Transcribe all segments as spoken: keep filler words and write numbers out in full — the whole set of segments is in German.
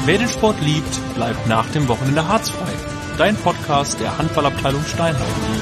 Wer den Sport liebt, bleibt nach dem Wochenende harzfrei. Dein Podcast der Handballabteilung Steinheim.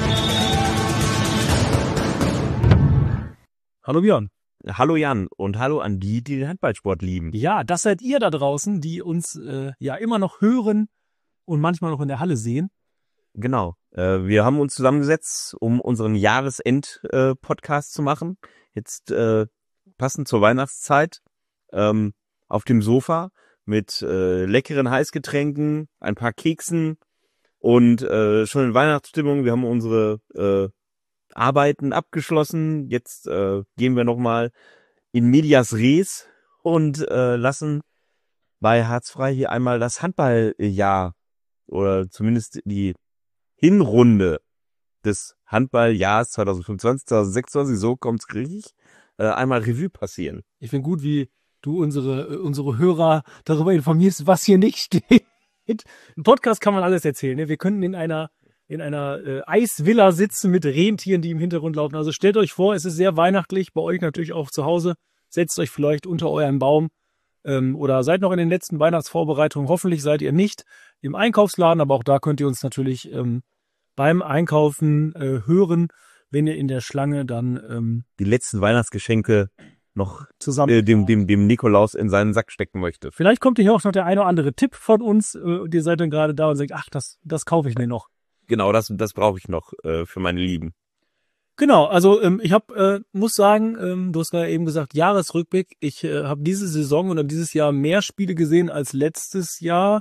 Hallo Björn. Hallo Jan und hallo an die, die den Handballsport lieben. Ja, das seid ihr da draußen, die uns äh, ja immer noch hören und manchmal noch in der Halle sehen. Genau. Äh, wir haben uns zusammengesetzt, um unseren Jahresend-Podcast äh, zu machen. Jetzt äh, passend zur Weihnachtszeit ähm, auf dem Sofa mit äh, leckeren Heißgetränken, ein paar Keksen und äh, schon in Weihnachtsstimmung. Wir haben unsere äh, Arbeiten abgeschlossen. Jetzt äh, gehen wir nochmal in medias res und äh, lassen bei Harzfrei hier einmal das Handballjahr oder zumindest die Hinrunde des Handballjahres zwanzig fünfundzwanzig, zwanzig sechsundzwanzig, so kommt's richtig, äh, einmal Revue passieren. Ich finde gut, wie du unsere unsere Hörer darüber informierst, was hier nicht steht. Im Podcast kann man alles erzählen. Ne? Wir könnten in einer in einer äh, Eisvilla sitzen mit Rentieren, die im Hintergrund laufen. Also stellt euch vor, es ist sehr weihnachtlich, bei euch natürlich auch zu Hause. Setzt euch vielleicht unter euren Baum ähm, oder seid noch in den letzten Weihnachtsvorbereitungen. Hoffentlich seid ihr nicht im Einkaufsladen, aber auch da könnt ihr uns natürlich ähm, beim Einkaufen äh, hören, wenn ihr in der Schlange dann ähm, die letzten Weihnachtsgeschenke noch zusammen äh, dem, dem, dem Nikolaus in seinen Sack stecken möchte. Vielleicht kommt hier auch noch der eine oder andere Tipp von uns äh, und ihr seid dann gerade da und sagt, ach, das, das kaufe ich mir noch. Genau, das, das brauche ich noch äh, für meine Lieben. Genau, also ähm, ich habe, äh, muss sagen, ähm, du hast gerade eben gesagt, Jahresrückblick. Ich äh, habe diese Saison oder dieses Jahr mehr Spiele gesehen als letztes Jahr.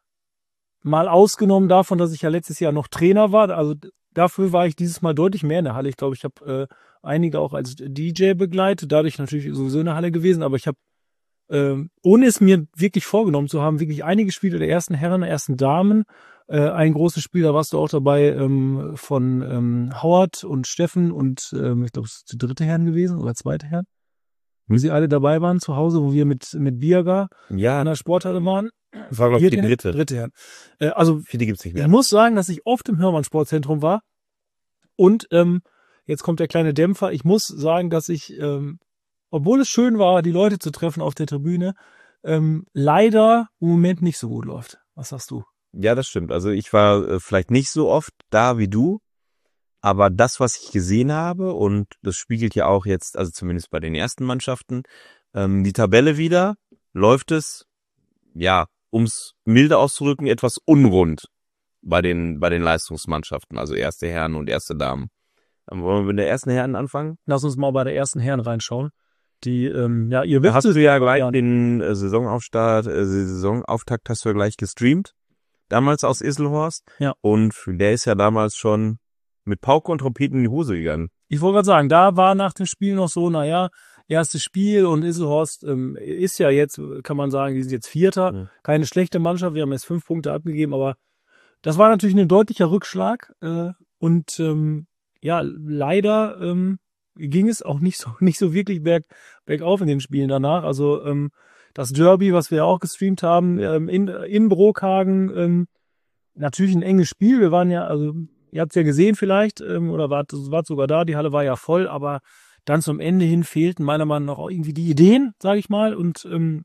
Mal ausgenommen davon, dass ich ja letztes Jahr noch Trainer war. Also dafür war ich dieses Mal deutlich mehr in der Halle. Ich glaube, ich habe äh, einige auch als D J begleitet, dadurch natürlich sowieso in der Halle gewesen. Aber ich habe, äh, ohne es mir wirklich vorgenommen zu haben, wirklich einige Spiele der ersten Herren, der ersten Damen. Äh, ein großes Spiel, da warst du auch dabei, ähm, von ähm, Howard und Steffen und ähm, ich glaube, es ist die dritte Herren gewesen oder zweite Herren. Wie sie alle dabei waren zu Hause, wo wir mit mit Biaga Ja, an der Sporthalle waren. das war, glaube ich, die dritte. Dritte Herren. Äh, also Vierte gibt's nicht mehr. ich muss sagen, dass ich oft im Hörmann-Sportzentrum war und ähm, jetzt kommt der kleine Dämpfer. Ich muss sagen, dass ich, ähm, obwohl es schön war, die Leute zu treffen auf der Tribüne, ähm, leider im Moment nicht so gut läuft. Was sagst du? Ja, das stimmt. Also ich war äh, vielleicht nicht so oft da wie du, aber das, was ich gesehen habe, und das spiegelt ja auch jetzt, also zumindest bei den ersten Mannschaften, ähm, die Tabelle wieder, läuft es, ja, ums milde auszudrücken, etwas unrund bei den bei den Leistungsmannschaften, also erste Herren und erste Damen. Dann wollen wir mit der ersten Herren anfangen? Lass uns mal bei der ersten Herren reinschauen. Die, ähm, ja, ihr wisst, Da hast du ja gleich ja. den äh, Saisonauftakt, äh, Saisonauftakt hast du ja gleich gestreamt. Damals aus Isselhorst. Ja. Und der ist ja damals schon mit Pauke und Trompeten in die Hose gegangen. Ich wollte gerade sagen, da war nach dem Spiel noch so, naja, erstes Spiel und Isselhorst ähm, ist ja jetzt, kann man sagen, die sind jetzt Vierter. Mhm. Keine schlechte Mannschaft, wir haben jetzt fünf Punkte abgegeben, aber das war natürlich ein deutlicher Rückschlag. Äh, und ähm, ja, leider ähm, ging es auch nicht so nicht so wirklich berg, bergauf in den Spielen danach. Also ähm, das Derby, was wir auch gestreamt haben, ähm, in, in Brokhagen, ähm, natürlich ein enges Spiel. Wir waren ja, also ihr habt es ja gesehen vielleicht, ähm, oder wart, wart sogar da, die Halle war ja voll, aber dann zum Ende hin fehlten meiner Meinung nach auch irgendwie die Ideen, sage ich mal. Und ähm,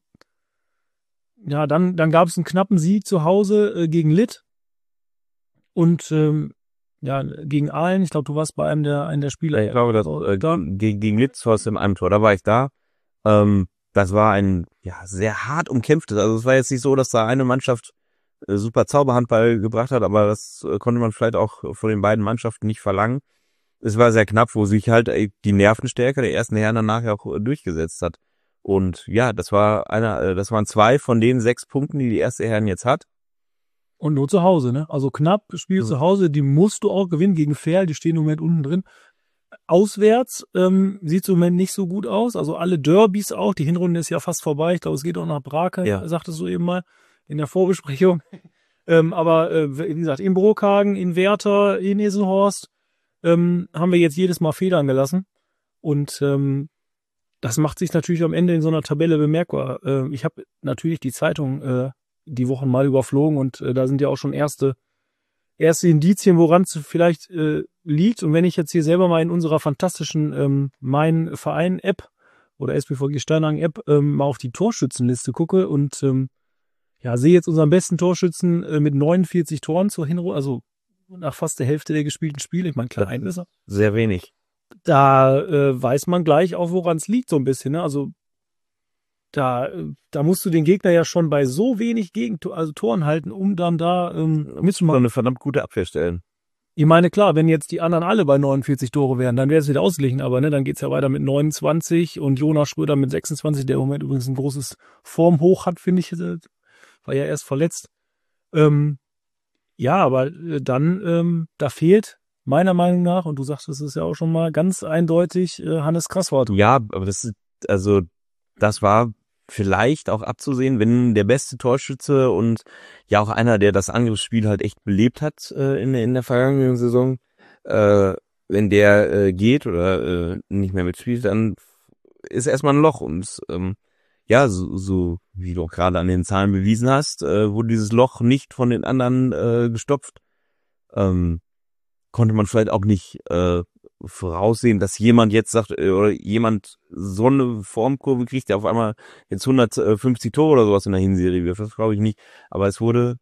ja, dann, dann gab es einen knappen Sieg zu Hause äh, gegen Litt und ähm, ja, gegen Aalen. Ich glaube, du warst bei einem der, einem der Spieler. Ich glaube, das, äh, da. gegen, gegen Litzhorst im einem Tor, da war ich da. Ähm, das war ein ja sehr hart umkämpftes. Also es war jetzt nicht so, dass da eine Mannschaft äh, super Zauberhandball gebracht hat, aber das äh, konnte man vielleicht auch von den beiden Mannschaften nicht verlangen. Es war sehr knapp, wo sich halt äh, die Nervenstärke der ersten Herren danach ja auch äh, durchgesetzt hat. Und ja, das war einer, äh, das waren zwei von den sechs Punkten, die die erste Herren jetzt hat. Und nur zu Hause, ne? Also knapp Spiel Mhm. zu Hause, die musst du auch gewinnen gegen Ferl, die stehen im Moment unten drin. Auswärts ähm, sieht es im Moment nicht so gut aus. Also alle Derbys auch. Die Hinrunde ist ja fast vorbei. Ich glaube, es geht auch nach Brake, Ja. sagtest du eben mal in der Vorbesprechung. ähm, aber äh, wie gesagt, in Brokhagen, in Werther, in Isselhorst ähm, haben wir jetzt jedes Mal Federn gelassen. Und ähm, das macht sich natürlich am Ende in so einer Tabelle bemerkbar. Äh, ich habe natürlich die Zeitung äh, die Wochen mal überflogen und äh, da sind ja auch schon erste erste Indizien, woran es vielleicht äh, liegt. Und wenn ich jetzt hier selber mal in unserer fantastischen ähm, Mein Verein-App oder S P V G Steinhagen-App ähm, mal auf die Torschützenliste gucke und ähm, ja, sehe jetzt unseren besten Torschützen äh, mit neunundvierzig Toren zur Hinrunde, also nach fast der Hälfte der gespielten Spiele. Ich meine, klar, ein ist er. Sehr wenig. Da äh, weiß man gleich auch, woran es liegt so ein bisschen. Ne? Also da, da musst du den Gegner ja schon bei so wenig Gegentor, also Toren halten, um dann da ähm, mitzumachen. Eine verdammt gute Abwehr stellen. Ich meine, klar, wenn jetzt die anderen alle bei neunundvierzig Tore wären, dann wäre es wieder ausgeglichen, aber ne, dann geht's ja weiter mit neunundzwanzig und Jonas Schröder mit sechsundzwanzig, der im Moment übrigens ein großes Formhoch hat, finde ich, war ja erst verletzt. Ähm, ja, aber dann, ähm, da fehlt meiner Meinung nach, und du sagtest es ja auch schon mal, ganz eindeutig äh, Hannes Krasswort. Ja, aber das ist, also das war vielleicht auch abzusehen, wenn der beste Torschütze und ja auch einer, der das Angriffsspiel halt echt belebt hat äh, in, in der vergangenen Saison, äh, wenn der äh, geht oder äh, nicht mehr mitspielt, dann ist erstmal ein Loch. Und ähm, ja, so, so wie du auch gerade an den Zahlen bewiesen hast, äh, wurde dieses Loch nicht von den anderen äh, gestopft. Ähm, konnte man vielleicht auch nicht äh, voraussehen, dass jemand jetzt sagt, äh, oder jemand so eine Formkurve kriegt, der auf einmal jetzt hundertfünfzig Tore oder sowas in der Hinserie wirft. Das glaube ich nicht. Aber es wurde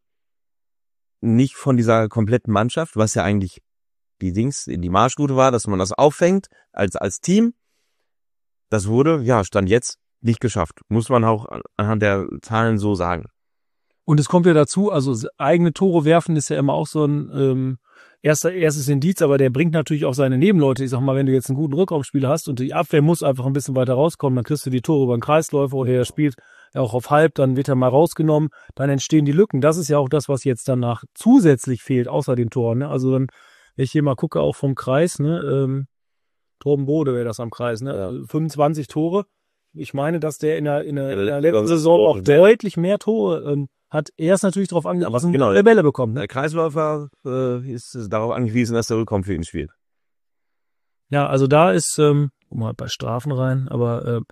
nicht von dieser kompletten Mannschaft, was ja eigentlich die Dings, die Marschroute war, dass man das auffängt als als Team. Das wurde, ja, Stand jetzt nicht geschafft. Muss man auch anhand der Zahlen so sagen. Und es kommt ja dazu, also eigene Tore werfen ist ja immer auch so ein ähm, erster, erstes Indiz, aber der bringt natürlich auch seine Nebenleute. Ich sag mal, wenn du jetzt einen guten Rückraumspieler hast und die Abwehr muss einfach ein bisschen weiter rauskommen, dann kriegst du die Tore über den Kreisläufer oder er spielt ja auch auf halb, dann wird er mal rausgenommen, dann entstehen die Lücken. Das ist ja auch das, was jetzt danach zusätzlich fehlt, außer den Toren. Ne? Also dann, wenn ich hier mal gucke, auch vom Kreis, ne, ähm, Torben Bode wäre das am Kreis, ne, ja. fünfundzwanzig Tore. Ich meine, dass der in der, in der, in der letzten Saison auch deutlich mehr Tore ähm, hat. Er ist natürlich darauf angewiesen, genau, der Bälle bekommt. Ne? Der Kreisläufer äh, ist darauf angewiesen, dass der Rückraum für ihn spielt. Ja, also da ist, ähm, guck mal bei Strafen rein, aber äh,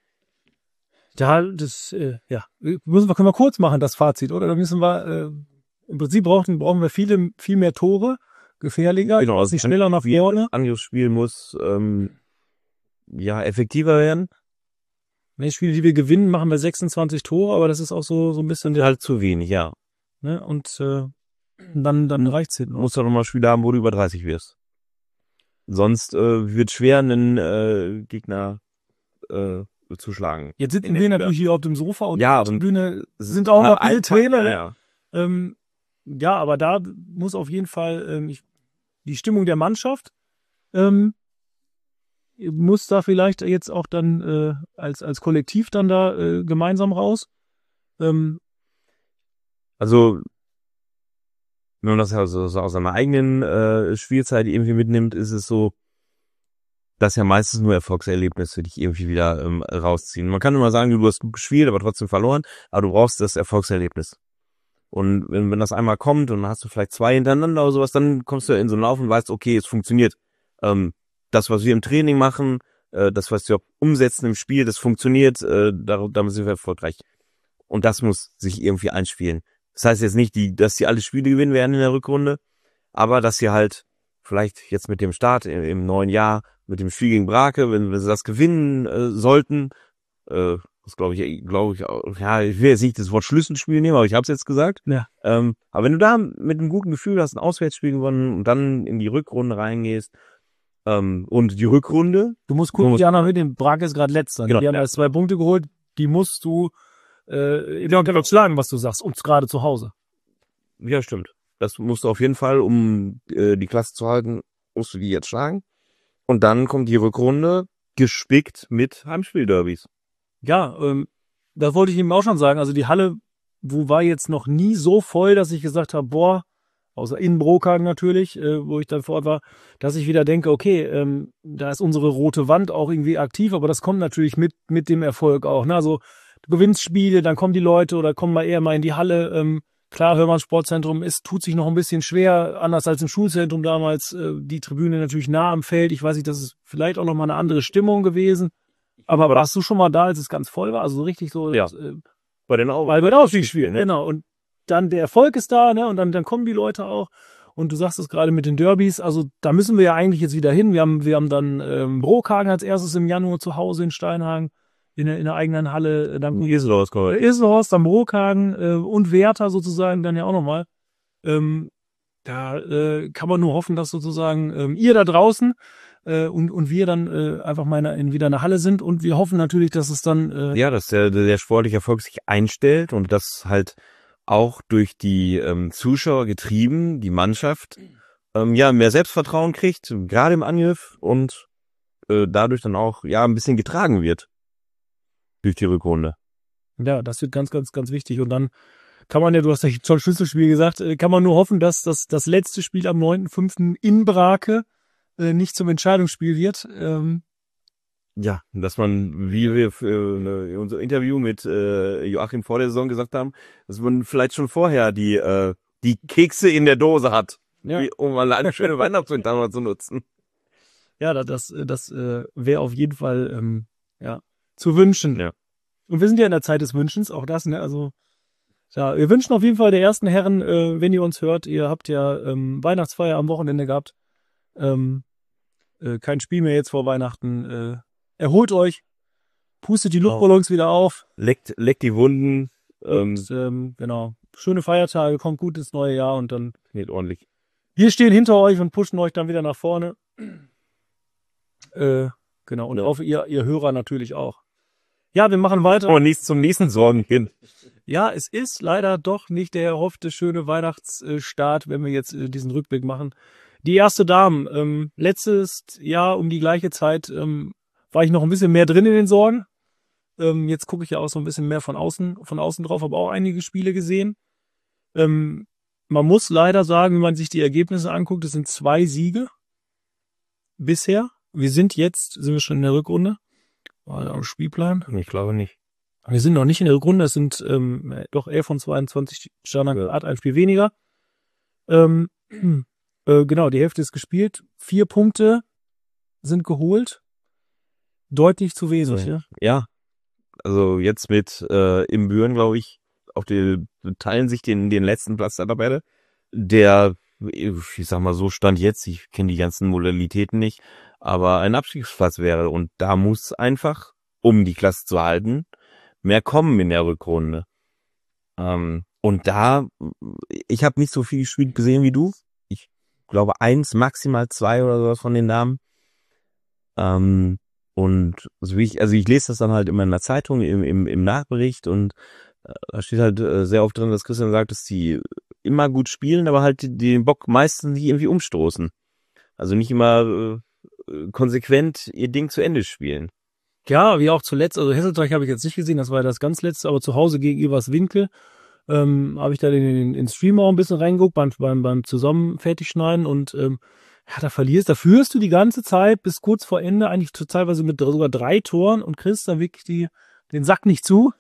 da, das, äh, ja, müssen wir, können wir kurz machen, das Fazit, oder? Da müssen wir, äh, im Prinzip brauchen, brauchen wir viele, viel mehr Tore, gefährlicher, genau, also nicht schneller nach vorne. Angriffsspiel muss ähm, ja effektiver werden. Wenn die Spiele, die wir gewinnen, machen wir sechsundzwanzig Tore, aber das ist auch so so ein bisschen halt zu wenig, ja. Ne? Und äh, dann dann reicht's hinten. Du musst doch nochmal Spiele haben, wo du über dreißig wirst. Sonst äh, wird schwer, einen äh, Gegner äh, zu schlagen. Jetzt sitzen wir natürlich hier auf dem Sofa und ja, auf der Bühne sind auch noch alle Trainer. Ja, ja. Ähm, ja, aber da muss auf jeden Fall ähm, ich, die Stimmung der Mannschaft ähm, muss da vielleicht jetzt auch dann äh, als als Kollektiv dann da äh, gemeinsam raus. Ähm, also wenn man das also so aus seiner eigenen äh, Spielzeit irgendwie mitnimmt, ist es so, dass ja meistens nur Erfolgserlebnisse dich irgendwie wieder ähm, rausziehen. Man kann immer sagen, du hast gut gespielt, aber trotzdem verloren, aber du brauchst das Erfolgserlebnis. Und wenn, wenn das einmal kommt und dann hast du vielleicht zwei hintereinander oder sowas, dann kommst du in so einen Lauf und weißt, okay, es funktioniert. Ähm, das, was wir im Training machen, äh, das, was wir umsetzen im Spiel, das funktioniert, äh, damit sind wir erfolgreich. Und das muss sich irgendwie einspielen. Das heißt jetzt nicht, die, dass sie alle Spiele gewinnen werden in der Rückrunde, aber dass sie halt vielleicht jetzt mit dem Start im, im neuen Jahr, mit dem Spiel gegen Brake, wenn, wenn sie das gewinnen äh, sollten, äh, das glaube ich, glaube ich auch, ja, ich will jetzt nicht das Wort Schlüsselspiel nehmen, aber ich habe es jetzt gesagt. Ja. Ähm, aber wenn du da mit einem guten Gefühl hast, ein Auswärtsspiel gewonnen und dann in die Rückrunde reingehst, ähm, und die Rückrunde. Du musst gucken, die anderen mit dem Brake ist gerade letzter. Genau, die haben ja. erst zwei Punkte geholt, die musst du äh, in schlagen, was du sagst, und gerade zu Hause. Ja, stimmt. Das musst du auf jeden Fall, um äh, die Klasse zu halten, musst du die jetzt schlagen. Und dann kommt die Rückrunde gespickt mit Heimspielderbys. Ja, ähm, das wollte ich eben auch schon sagen. Also die Halle, wo war jetzt noch nie so voll, dass ich gesagt habe, boah, außer in Brokagen natürlich, äh, wo ich dann vor Ort war, dass ich wieder denke, okay, ähm, da ist unsere rote Wand auch irgendwie aktiv, aber das kommt natürlich mit mit dem Erfolg auch. Ne? Also du gewinnst Spiele, dann kommen die Leute oder kommen mal eher mal in die Halle. Ähm, klar, Hörmanns Sportzentrum ist, tut sich noch ein bisschen schwer, anders als im Schulzentrum damals. Äh, die Tribüne natürlich nah am Feld. Ich weiß nicht, das ist vielleicht auch noch mal eine andere Stimmung gewesen. Aber warst du schon mal da, als es ganz voll war? Also so richtig so. Ja. Das, äh, bei den Au- bei den Aufstiegsspielen, ne? Genau. Und dann der Erfolg ist da, ne? Und dann, dann kommen die Leute auch. Und du sagst es gerade mit den Derbys. Also da müssen wir ja eigentlich jetzt wieder hin. Wir haben, wir haben dann ähm, Brokagen als erstes im Januar zu Hause in Steinhagen. in der, in der eigenen Halle. Dann Iserlohn, Iserlohn, dann Brokhagen äh, und Werther sozusagen dann ja auch nochmal. Ähm, da äh, kann man nur hoffen, dass sozusagen ähm, ihr da draußen äh, und und wir dann äh, einfach mal in, in wieder in der Halle sind und wir hoffen natürlich, dass es dann äh, ja, dass der, der sportliche Erfolg sich einstellt und dass halt auch durch die ähm, Zuschauer getrieben die Mannschaft ähm, ja mehr Selbstvertrauen kriegt, gerade im Angriff und äh, dadurch dann auch ja ein bisschen getragen wird durch die Rückrunde. Ja, das wird ganz, ganz, ganz wichtig. Und dann kann man ja, du hast ja schon Schlüsselspiel gesagt, äh, kann man nur hoffen, dass das, das letzte Spiel am neunten fünften in Brake äh, nicht zum Entscheidungsspiel wird. Ähm, Ja, dass man, wie wir für eine, unser Interview mit äh, Joachim vor der Saison gesagt haben, dass man vielleicht schon vorher die äh, die Kekse in der Dose hat, Ja. wie, um mal eine schöne Weihnachtswinter zu nutzen. ja, das, das, das äh, wäre auf jeden Fall ähm, ja, zu wünschen. Ja. Und wir sind ja in der Zeit des Wünschens, auch das, ne? Also ja, wir wünschen auf jeden Fall der ersten Herren, äh, wenn ihr uns hört, ihr habt ja ähm, Weihnachtsfeier am Wochenende gehabt. Ähm, äh, kein Spiel mehr jetzt vor Weihnachten. Äh, erholt euch, pustet die Luftballons wieder auf. Leckt, leckt die Wunden, ähm, Und, ähm, genau. Schöne Feiertage, kommt gut ins neue Jahr und dann. nicht ordentlich. Wir stehen hinter euch und pushen euch dann wieder nach vorne. Äh, genau. Und Ja. hoffe, ihr, ihr Hörer natürlich auch. Ja, wir machen weiter. Aber nichts zum nächsten Sorgenkind. Ja, es ist leider doch nicht der erhoffte schöne Weihnachtsstart, wenn wir jetzt äh, diesen Rückblick machen. Die erste Dame, ähm, letztes Jahr um die gleiche Zeit ähm, war ich noch ein bisschen mehr drin in den Sorgen. Ähm, jetzt gucke ich ja auch so ein bisschen mehr von außen, von außen drauf, habe auch einige Spiele gesehen. Ähm, man muss leider sagen, wenn man sich die Ergebnisse anguckt, es sind zwei Siege bisher. Wir sind jetzt, sind wir schon in der Rückrunde? War da am Spielplan? Ich glaube nicht. Wir sind noch nicht in der Rückrunde, es sind ähm, doch elf von zweiundzwanzig, Stjarnan Ja. hat ein Spiel weniger. Ähm, äh, genau, die Hälfte ist gespielt. Vier Punkte sind geholt. Deutlich zu wenig, So. ja. Ja, also jetzt mit äh, im Büren, glaube ich, auch die teilen sich den den letzten Platz der Tabelle. Der, ich sag mal so, Stand jetzt, ich kenne die ganzen Modalitäten nicht, aber ein Abstiegsplatz wäre. Und da muss einfach, um die Klasse zu halten, mehr kommen in der Rückrunde. Ähm, und da, ich habe nicht so viel gespielt gesehen wie du. Ich glaube eins, maximal zwei oder sowas von den Namen. Ähm, und so wie ich, also ich lese das dann halt immer in der Zeitung, im, im, im Nachbericht und äh, da steht halt äh, sehr oft drin, dass Christian sagt, dass die immer gut spielen, aber halt die- den Bock meistens nicht irgendwie umstoßen. Also nicht immer äh, konsequent ihr Ding zu Ende spielen. Ja, wie auch zuletzt, also Hesselteich habe ich jetzt nicht gesehen, das war ja das ganz letzte, aber zu Hause gegen Everswinkel ähm, habe ich da in den, in den Stream auch ein bisschen reingeguckt beim, beim, beim zusammen Fertigschneiden und ähm, ja, da verlierst, da führst du die ganze Zeit bis kurz vor Ende, eigentlich teilweise mit sogar drei Toren und kriegst dann wirklich die, den Sack nicht zu.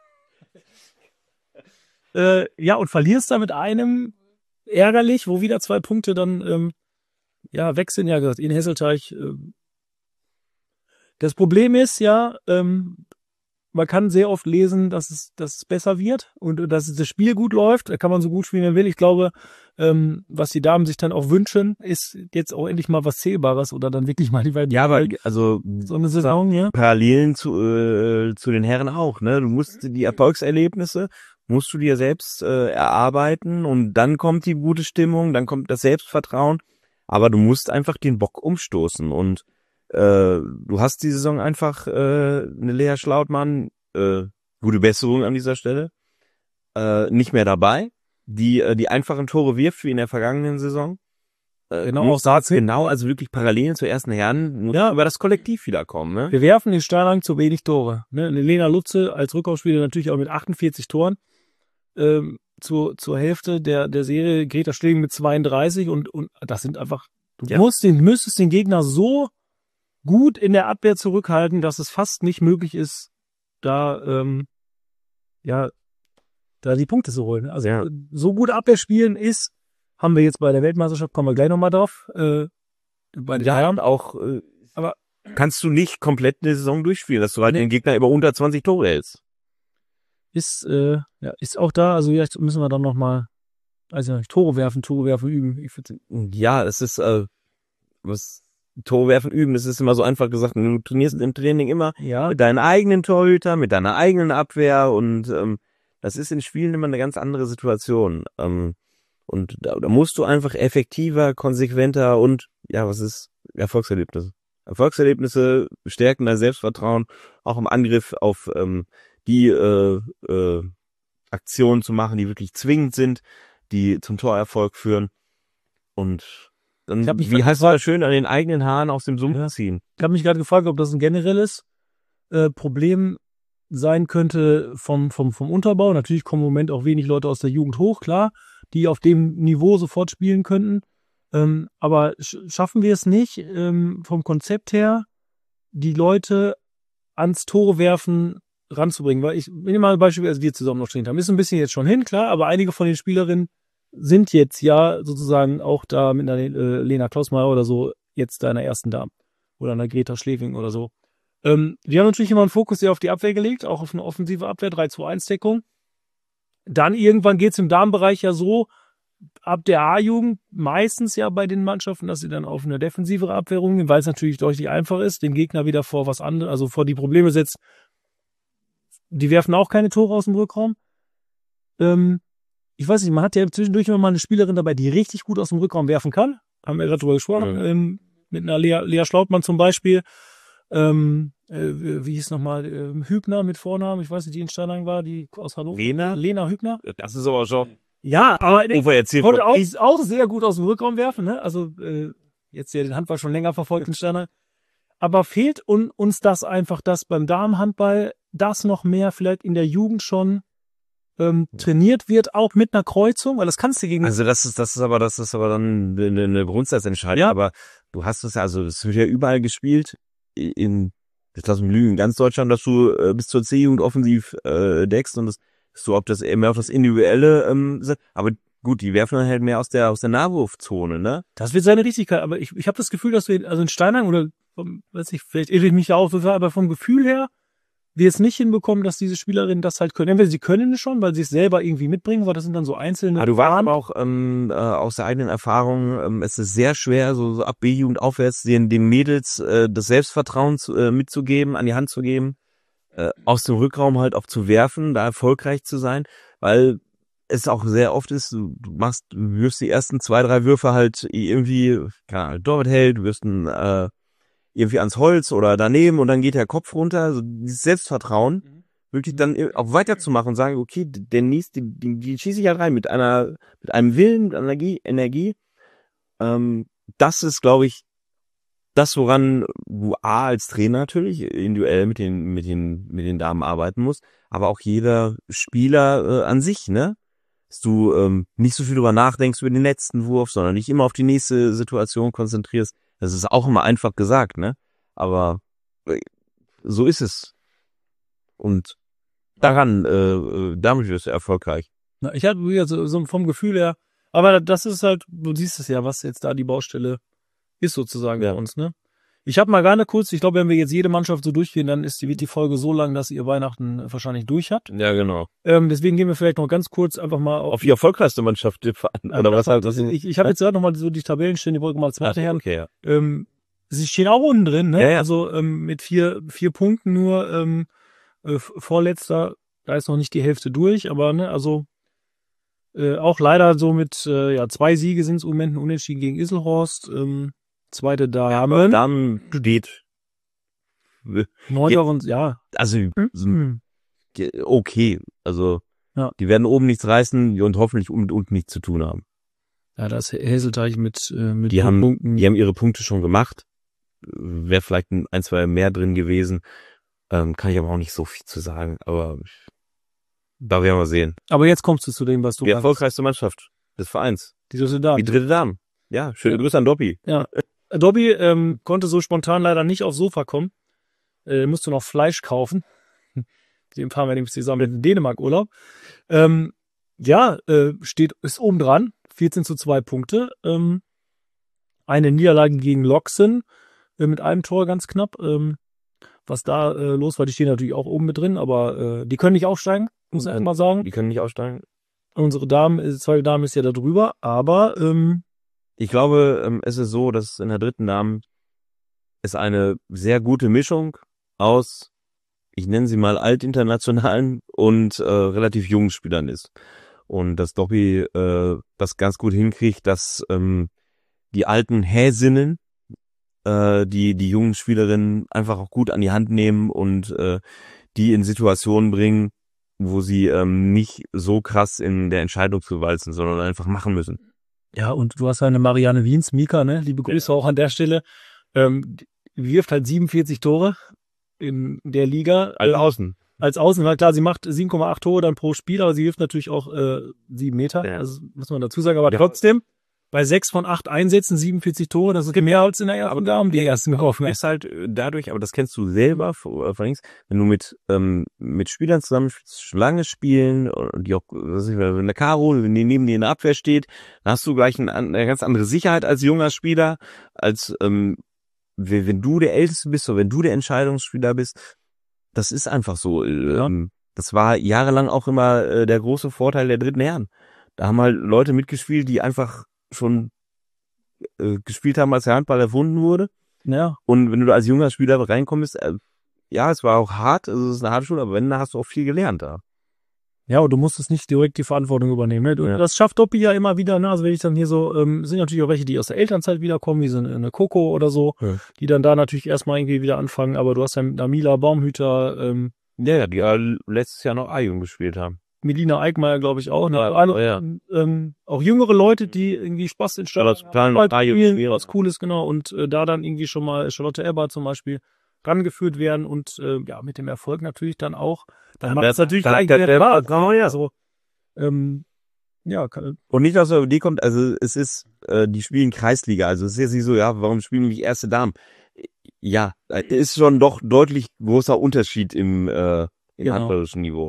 äh, ja, und verlierst da mit einem ärgerlich, wo wieder zwei Punkte dann ähm, ja weg sind, ja gesagt, in Hesselteich. Äh, das Problem ist ja, ähm, man kann sehr oft lesen, dass es, dass es besser wird und dass das Spiel gut läuft. Da kann man so gut spielen, wie man will. Ich glaube, ähm, was die Damen sich dann auch wünschen, ist jetzt auch endlich mal was Zählbares oder dann wirklich mal die Ja, aber also so eine Saison, ja. Parallelen zu äh, zu den Herren auch, ne? Du musst die Erfolgserlebnisse musst du dir selbst äh, erarbeiten und dann kommt die gute Stimmung, dann kommt das Selbstvertrauen, aber du musst einfach den Bock umstoßen und äh, du hast die Saison einfach äh, eine Lea Schlautmann, äh, gute Besserung an dieser Stelle, äh, nicht mehr dabei, die äh, die einfachen Tore wirft wie in der vergangenen Saison. Äh, Genau, muss auch da genau, also wirklich Parallelen zur ersten Herren, muss Ja. über das Kollektiv wiederkommen, ne? Wir werfen den Stjarnan zu wenig Tore. Ne? Lena Lutze als Rückaufspieler natürlich auch mit achtundvierzig Toren. Ähm, zur, zur Hälfte der, der Serie Greta Stilling mit zweiunddreißig und, und das sind einfach, du Ja. musst den, müsstest den Gegner so gut in der Abwehr zurückhalten, dass es fast nicht möglich ist, da, ähm, ja, da die Punkte zu holen. Also Ja. so gut Abwehr spielen ist, haben wir jetzt bei der Weltmeisterschaft, kommen wir gleich nochmal drauf, äh, bei den Ja, Herren. und auch äh, Aber- kannst du nicht komplett eine Saison durchspielen, dass du halt Nee. den Gegner über unter zwanzig Tore hältst. Ist, äh, ja, ist auch da, also vielleicht müssen wir dann nochmal, also nicht, Tore werfen, Tore werfen üben. Ich find's, Ja, es ist äh, was Torwerfen üben, das ist immer so einfach gesagt. Du trainierst im Training immer Ja, mit deinen eigenen Torhüter, mit deiner eigenen Abwehr und ähm, das ist in Spielen immer eine ganz andere Situation. Ähm, und da, da musst du einfach effektiver, konsequenter und ja, was ist Erfolgserlebnisse? Erfolgserlebnisse stärken dein Selbstvertrauen, auch im Angriff auf ähm, die äh, äh, Aktionen zu machen, die wirklich zwingend sind, die zum Torerfolg führen. Und dann, Ich hab mich wie heißt gefragt- das schön, an den eigenen Haaren aus dem Sumpf Ja. ziehen. ich habe mich gerade gefragt, ob das ein generelles äh, Problem sein könnte vom, vom, vom Unterbau. Natürlich kommen im Moment auch wenig Leute aus der Jugend hoch, klar, die auf dem Niveau sofort spielen könnten. Ähm, aber sch schaffen wir es nicht, ähm, vom Konzept her, die Leute ans Tore werfen ranzubringen? Weil ich nehme mal ein Beispiel, als wir zusammen noch trainiert haben. Ist ein bisschen jetzt schon hin, klar, aber einige von den Spielerinnen sind jetzt ja sozusagen auch da mit einer äh, Lena Klausmeier oder so jetzt da in der ersten Dame oder einer Greta Schleving oder so. Ähm, die haben natürlich immer einen Fokus sehr auf die Abwehr gelegt, auch auf eine offensive Abwehr, drei zwei eins Deckung. Dann irgendwann geht's im Damenbereich ja so, ab der A-Jugend meistens ja bei den Mannschaften, dass sie dann auf eine defensivere Abwehrung gehen, weil es natürlich deutlich einfacher ist, den Gegner wieder vor was anderes, also vor die Probleme setzt. Die werfen auch keine Tore aus dem Rückraum. Ähm, ich weiß nicht, man hat ja zwischendurch immer mal eine Spielerin dabei, die richtig gut aus dem Rückraum werfen kann. Haben wir gerade drüber gesprochen. Mhm. Ähm, mit einer Lea, Lea Schlautmann zum Beispiel. Ähm, äh, wie hieß nochmal, ähm, Hübner mit Vornamen, ich weiß nicht, die in Steinhagen war, die aus Hannover. Lena? Lena Hübner. Das ist aber schon Ja, aber overerzählt. konnte auch, auch sehr gut aus dem Rückraum werfen, ne? Also äh, jetzt ja den Handball schon länger verfolgt in Steinhagen. Aber fehlt un, uns das einfach, dass beim Damenhandball das noch mehr vielleicht in der Jugend schon ähm, trainiert wird, auch mit einer Kreuzung, weil das kannst du gegen... Also das ist, das ist aber, das ist aber dann eine, eine Grundsatzentscheidung. Ja. Aber du hast es ja, also es wird ja überall gespielt, in, jetzt lass mich lügen, in ganz Deutschland, dass du äh, bis zur C-Jugend offensiv äh, deckst und das ist so, ob das eher mehr auf das Individuelle, ähm, setzt. Aber gut, die werfen dann halt mehr aus der, aus der Nahwurfzone, ne? Das wird seine Richtigkeit, aber ich, ich habe das Gefühl, dass wir, also in Steinhagen oder, vom, weiß ich, vielleicht irre ich mich ja auch so, aber vom Gefühl her, wir es nicht hinbekommen, dass diese Spielerinnen das halt können. Entweder sie können es schon, weil sie es selber irgendwie mitbringen, weil das sind dann so einzelne... Ah, du warst aber auch ähm, äh, aus der eigenen Erfahrung, ähm, es ist sehr schwer, so, so ab B-Jugend aufwärts, den, den Mädels äh, das Selbstvertrauen zu, äh, mitzugeben, an die Hand zu geben, äh, aus dem Rückraum halt auch zu werfen, da erfolgreich zu sein, weil es auch sehr oft ist, du, du machst, du wirfst die ersten zwei, drei Würfe halt irgendwie, keine Ahnung, Torwart hält, du wirst ein, äh, irgendwie ans Holz oder daneben und dann geht der Kopf runter, so dieses Selbstvertrauen, Mhm. wirklich dann auch weiterzumachen und sagen, okay, der nächste, die, die, die schieße ich halt rein mit einer, mit einem Willen, mit Energie, Energie. Ähm, das ist, glaube ich, das, woran du A als Trainer natürlich individuell mit den, mit den, mit den Damen arbeiten musst, aber auch jeder Spieler äh, an sich, ne? Dass du ähm, nicht so viel drüber nachdenkst über den letzten Wurf, sondern dich immer auf die nächste Situation konzentrierst. Das ist auch immer einfach gesagt, ne? Aber äh, so ist es. Und daran, äh, äh, damit wirst du erfolgreich. Na, ich hatte wieder so, so vom Gefühl her, aber das ist halt, du siehst es ja, was jetzt da die Baustelle ist sozusagen Ja. bei uns, ne? Ich habe mal gerne kurz, ich glaube, wenn wir jetzt jede Mannschaft so durchgehen, dann ist die, wird die Folge so lang, dass ihr Weihnachten wahrscheinlich durch habt. Ja, genau. Ähm, deswegen gehen wir vielleicht noch ganz kurz einfach mal auf... Auf die erfolgreichste Mannschaft tippen. Oder was halt das? Ich, ich habe jetzt gerade noch mal so die Tabellen stehen, die wollte mal zweite Herren. Okay, ja. Ähm, sie stehen auch unten drin, ne? Ja, ja. Also ähm, mit vier vier Punkten nur ähm, äh, vorletzter, da ist noch nicht die Hälfte durch, aber ne, also äh, auch leider so mit äh, ja zwei Siege sind es im Moment, ein Unentschieden gegen Isselhorst, ähm, zweite Damen, Damen steht, neunter und ja, also hm. okay, also Ja. die werden oben nichts reißen und hoffentlich mit unten nichts zu tun haben. ja, das Häselteich mit äh, mit Die haben, Punkten. die haben ihre Punkte schon gemacht. Wäre vielleicht ein, ein, zwei mehr drin gewesen. Ähm, kann ich aber auch nicht so viel zu sagen. Aber da werden wir sehen. Aber jetzt kommst du zu dem, was du Die sagst. erfolgreichste Mannschaft des Vereins. Die Soldaten. Die dritte Dame. Ja, schöne Ja. Grüße an Doppi. Dobby ähm, konnte so spontan leider nicht aufs Sofa kommen. Äh, musste noch Fleisch kaufen. Dem fahren wir nämlich zusammen in den Dänemark-Urlaub. Ähm, ja, äh, steht, ist oben dran. vierzehn zu zwei Punkte. Ähm, eine Niederlage gegen Loxen äh, mit einem Tor ganz knapp. Ähm, was da äh, los war, die stehen natürlich auch oben mit drin, aber äh, die können nicht aufsteigen, muss ich Nein. mal sagen. Die können nicht aussteigen. Unsere Damen, äh, zwei Damen ist ja da drüber, aber ähm, Ich glaube, ähm, es ist so, dass in der dritten Dame es eine sehr gute Mischung aus, ich nenne sie mal altinternationalen und äh, relativ jungen Spielern ist. Und dass Dobby äh, das ganz gut hinkriegt, dass ähm, die alten Häsinnen äh, die die jungen Spielerinnen einfach auch gut an die Hand nehmen und äh, die in Situationen bringen, wo sie ähm, nicht so krass in der Entscheidungsgewalt sind, sondern einfach machen müssen. Ja, und du hast ja eine Marianne Wiens, Mika, ne? Liebe Grüße auch an der Stelle. Ähm, die wirft halt siebenundvierzig Tore in der Liga. Als ähm, Außen. Als Außen, weil klar, sie macht sieben Komma acht Tore dann pro Spiel, aber sie wirft natürlich auch äh, sieben Meter. Ja. Also muss man dazu sagen. Aber Ja. trotzdem, bei sechs von acht Einsätzen, siebenundvierzig Tore, das ist mehr als in der ersten Damen, die ersten geworfen. Ist halt äh, dadurch, aber das kennst du selber, vor vor allem, wenn du mit ähm, mit Spielern zusammen schon lange spielen, und die auch, was weiß ich, wenn der Karo neben dir in der Abwehr steht, dann hast du gleich ein, eine ganz andere Sicherheit als junger Spieler, als ähm, wenn wenn du der Älteste bist oder wenn du der Entscheidungsspieler bist. Das ist einfach so. Ja. Ähm, das war jahrelang auch immer äh, der große Vorteil der dritten Herren. Da haben halt Leute mitgespielt, die einfach schon äh, gespielt haben, als der Handball erfunden wurde. Ja. Und wenn du da als junger Spieler reinkommst, äh, ja, es war auch hart, also es ist eine harte Schule, aber wenn, dann hast du auch viel gelernt da. Ja, und du musstest nicht direkt die Verantwortung übernehmen. Ne? Du, Ja. Das schafft Dobby ja immer wieder. Ne? Also wenn ich dann hier so, ähm, sind natürlich auch welche, die aus der Elternzeit wiederkommen, wie so eine, eine Coco oder so, Ja. die dann da natürlich erstmal irgendwie wieder anfangen. Aber du hast ja mit Namila Baumhüter, ähm, Ja, die ja letztes Jahr noch A-Jugend gespielt haben. Melina Eickmeier, glaube ich, auch. Ne? Ja, Also, ja. ähm, auch jüngere Leute, die irgendwie Spaß in Charlotte Stadt Plan noch A-Jugend spielen, spielen. was Cooles, genau. Und äh, da dann irgendwie schon mal Charlotte Ebber zum Beispiel rangeführt werden und äh, ja, mit dem Erfolg natürlich dann auch. Dann macht es natürlich gleich der, mehr der, Spaß. der, ja. Also, ähm, ja, kann, Und nicht, dass er über die kommt, also es ist, äh, die spielen Kreisliga, also es ist jetzt nicht so, ja, warum spielen die erste Damen? Ja, es ist schon doch deutlich großer Unterschied im, äh, im Genau. handballerischen Niveau.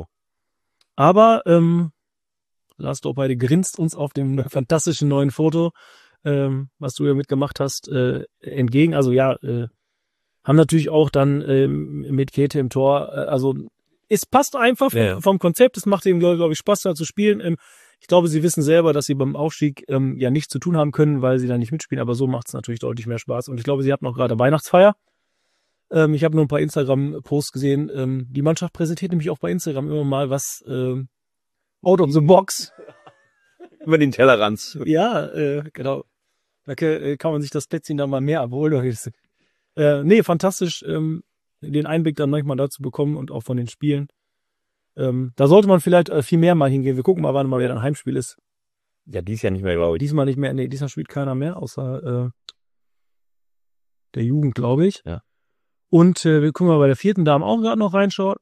aber ähm, Lars Dorpeide grinst uns auf dem fantastischen neuen Foto, ähm, was du ja mitgemacht hast, äh, entgegen. Also ja, äh, haben natürlich auch dann ähm, mit Käthe im Tor, äh, also es passt einfach vom, Ja. vom Konzept, es macht ihm, glaube ich, Spaß da zu spielen. Ähm, ich glaube, sie wissen selber, dass sie beim Aufstieg ähm, ja nichts zu tun haben können, weil sie da nicht mitspielen, aber so macht es natürlich deutlich mehr Spaß. Und ich glaube, sie hatten auch gerade Weihnachtsfeier. Ähm, ich habe nur ein paar Instagram-Posts gesehen. Ähm, die Mannschaft präsentiert nämlich auch bei Instagram immer mal was ähm, out of the box. Über den Tellerrand. Ja, äh, genau. Da äh, kann man sich das Plätzchen dann mal mehr abholen. Äh, nee, fantastisch, ähm, den Einblick dann manchmal dazu bekommen und auch von den Spielen. Ähm, da sollte man vielleicht äh, viel mehr mal hingehen. Wir gucken mal, wann mal wieder ein Heimspiel ist. Ja, dies Jahr nicht mehr, glaube ich. Diesmal nicht mehr. Nee, diesmal spielt keiner mehr, außer äh, der Jugend, glaube ich. Ja. Und äh, wir gucken mal bei der vierten Dame auch gerade noch reinschauen.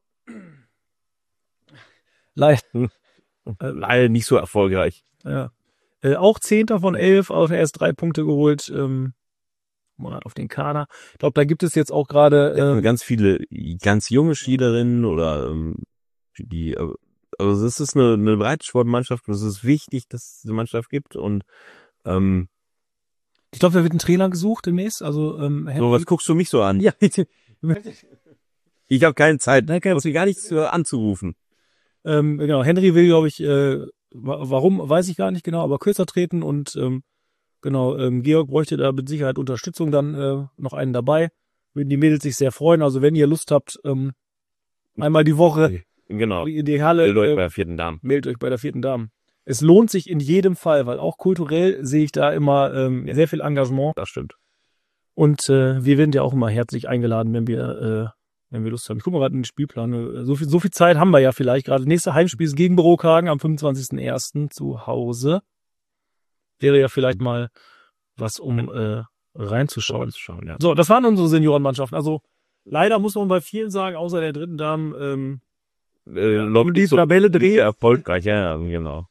Leider. Leider nicht so erfolgreich. Ja. Äh, auch Zehnter von elf, auch erst drei Punkte geholt. Ähm, mal auf den Kader. Ich glaube, da gibt es jetzt auch gerade Äh, äh, ganz viele ganz junge Spielerinnen oder ähm, die, äh, also es ist eine, eine Breitensportmannschaft und es ist wichtig, dass es diese Mannschaft gibt und ähm, ich glaube, da wird ein Trainer gesucht demnächst. Also ähm, so, was guckst du mich so an? ja, Ich habe keine Zeit, Nein, keine muss mir gar nichts äh, anzurufen. ähm, genau. Henry will, glaube ich, äh, wa- warum weiß ich gar nicht genau, aber kürzer treten und ähm, genau. Ähm, Georg bräuchte da mit Sicherheit Unterstützung dann äh, noch einen dabei. Würden die Mädels sich sehr freuen. Also wenn ihr Lust habt, ähm, einmal die Woche Genau. in die Halle, Meldet euch äh, bei der vierten Dame. meldet euch bei der vierten Dame. Es lohnt sich in jedem Fall, weil auch kulturell sehe ich da immer ähm, sehr viel Engagement. Das stimmt. Und äh, wir werden ja auch immer herzlich eingeladen, wenn wir, äh, wenn wir Lust haben. Ich gucke mal gerade in den Spielplan. So viel, so viel Zeit haben wir ja vielleicht gerade. Nächste Heimspiel ist gegen Brokhagen am fünfundzwanzigsten ersten zu Hause. Wäre ja vielleicht mal was, um äh, reinzuschauen. Schauen, ja. So, das waren unsere Seniorenmannschaften. Also leider muss man bei vielen sagen, außer der dritten Dame, ähm, Äh, um die Tabelle dreht. erfolgreich, ja, genau.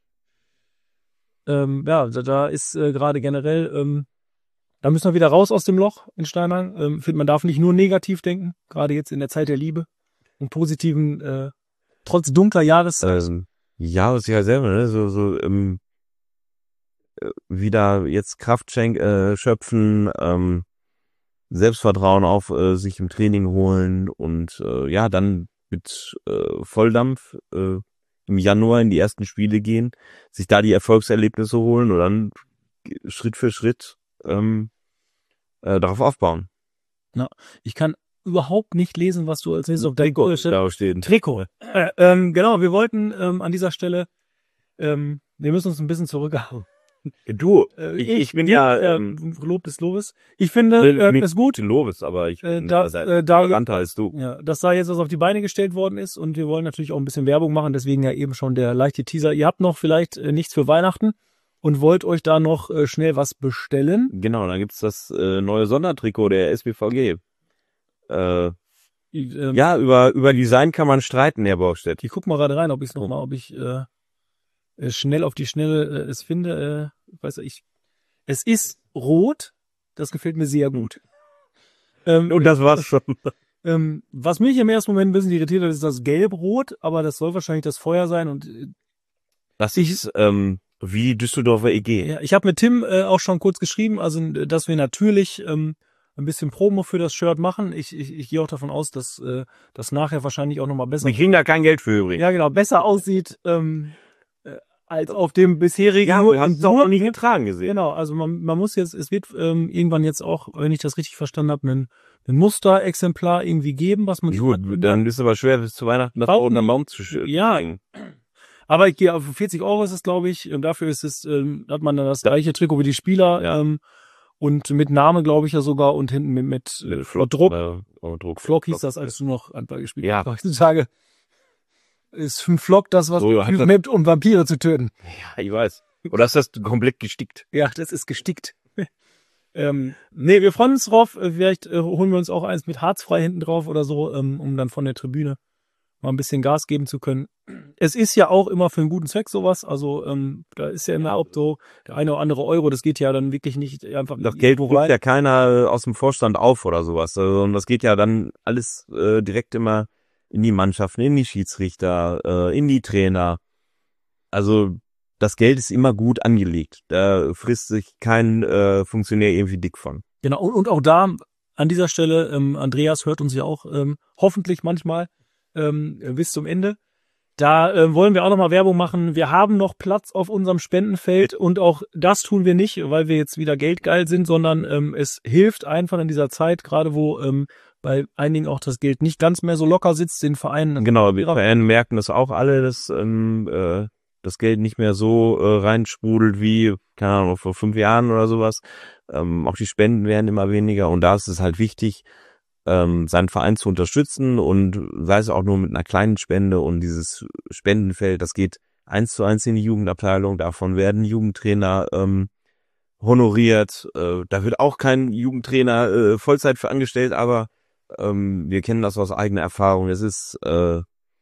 Ähm, ja, da, da ist äh, gerade generell, ähm, da müssen wir wieder raus aus dem Loch in Steinhagen. Ähm, find, man darf nicht nur negativ denken, gerade jetzt in der Zeit der Liebe und positiven, äh, trotz dunkler Jahreszeit. Ähm, ja, was ich halt selber, ne, so, so, ähm, äh, wieder jetzt Kraft schenk, äh, schöpfen, ähm, Selbstvertrauen auf äh, sich im Training holen und äh, ja, dann mit äh, Volldampf äh, im Januar in die ersten Spiele gehen, sich da die Erfolgserlebnisse holen und dann Schritt für Schritt ähm, äh, darauf aufbauen. Na, ich kann überhaupt nicht lesen, was du als nächstes auf deinem Trikot da steht. Trikot. Äh, ähm, genau, wir wollten ähm, an dieser Stelle, ähm, wir müssen uns ein bisschen zurückhalten. Du, Äh, ich, ich bin ja, äh, ähm, Lob des Lobes. Ich finde, äh, ist gut, den Lobes, aber ich äh, bin da, äh, da, bekannter als du. ja, dass da jetzt was auf die Beine gestellt worden ist und wir wollen natürlich auch ein bisschen Werbung machen, deswegen ja eben schon der leichte Teaser. Ihr habt noch vielleicht äh, nichts für Weihnachten und wollt euch da noch äh, schnell was bestellen. Genau, dann gibt's das äh, neue Sondertrikot der S B V G. Äh, Ich, ähm, ja, über über Design kann man streiten, Herr Borgstedt. Ich guck mal gerade rein, ob ich es nochmal, ob ich äh, äh, schnell auf die Schnelle äh, es finde. Äh, weiß ich. Es ist rot. Das gefällt mir sehr gut. Ähm, Und das war's schon. ähm, was mich im ersten Moment ein bisschen irritiert hat, ist das Gelb-Rot, aber das soll wahrscheinlich das Feuer sein. Und äh, Das ist ähm, wie die Düsseldorfer E G. ja, ich habe mit Tim äh, auch schon kurz geschrieben, also äh, dass wir natürlich ähm, ein bisschen Promo für das Shirt machen. Ich, ich, ich gehe auch davon aus, dass äh, das nachher wahrscheinlich auch nochmal besser, Wir kriegen da kein Geld für übrig. ja genau, besser aussieht ähm, äh, als auf dem bisherigen. Ja, nur, wir haben es auch noch nicht getragen gesehen. Genau, also man, man muss jetzt, es wird ähm, irgendwann jetzt auch, wenn ich das richtig verstanden habe, ein, ein Musterexemplar irgendwie geben, was man Gut, dann ist es aber schwer, bis zu Weihnachten das Brauchen- unter den Baum zu schütten. Ja. Aber ich gehe auf vierzig Euro ist es, glaube ich, und dafür ist es, ähm, hat man dann das gleiche Trikot wie die Spieler, Ja. ähm, und mit Name, glaube ich, ja sogar, und hinten mit, mit, Mit äh, Flock, Druck. äh, oh, Druck. Flock hieß das, als du noch Handball gespielt Ja. hast. Heutzutage ist ein Flock das, was So, hat das- mit, um Vampire zu töten. Ja, ich weiß. Oder ist das komplett gestickt? Ja, das ist gestickt. ähm, nee, wir freuen uns drauf. Äh, Vielleicht äh, holen wir uns auch eins mit harzfrei hinten drauf oder so, ähm, um dann von der Tribüne mal ein bisschen Gas geben zu können. Es ist ja auch immer für einen guten Zweck sowas. Also ähm, da ist ja immer auch so der eine oder andere Euro. Das geht ja dann wirklich nicht einfach. Das Geld ruft ja keiner äh, aus dem Vorstand auf oder sowas. Also, und das geht ja dann alles äh, direkt immer in die Mannschaften, in die Schiedsrichter, äh, in die Trainer. Also das Geld ist immer gut angelegt. Da frisst sich kein äh, Funktionär irgendwie dick von. Genau. Und, und auch da an dieser Stelle, ähm, Andreas hört uns ja auch ähm, hoffentlich manchmal ähm, bis zum Ende. Da äh, wollen wir auch nochmal Werbung machen. Wir haben noch Platz auf unserem Spendenfeld und auch das tun wir nicht, weil wir jetzt wieder geldgeil sind, sondern ähm, es hilft einfach in dieser Zeit, gerade wo ähm, bei einigen auch das Geld nicht ganz mehr so locker sitzt, den Vereinen. Genau, die Vereine merken das auch alle, dass ähm, äh, das Geld nicht mehr so äh, reinsprudelt wie, keine Ahnung, vor fünf Jahren oder sowas. Ähm, auch die Spenden werden immer weniger und da ist es halt wichtig, ähm, seinen Verein zu unterstützen und sei es auch nur mit einer kleinen Spende, und dieses Spendenfeld, das geht eins zu eins in die Jugendabteilung, davon werden Jugendtrainer ähm, honoriert, äh, da wird auch kein Jugendtrainer äh, Vollzeit für angestellt, aber ähm, wir kennen das aus eigener Erfahrung, es ist, äh,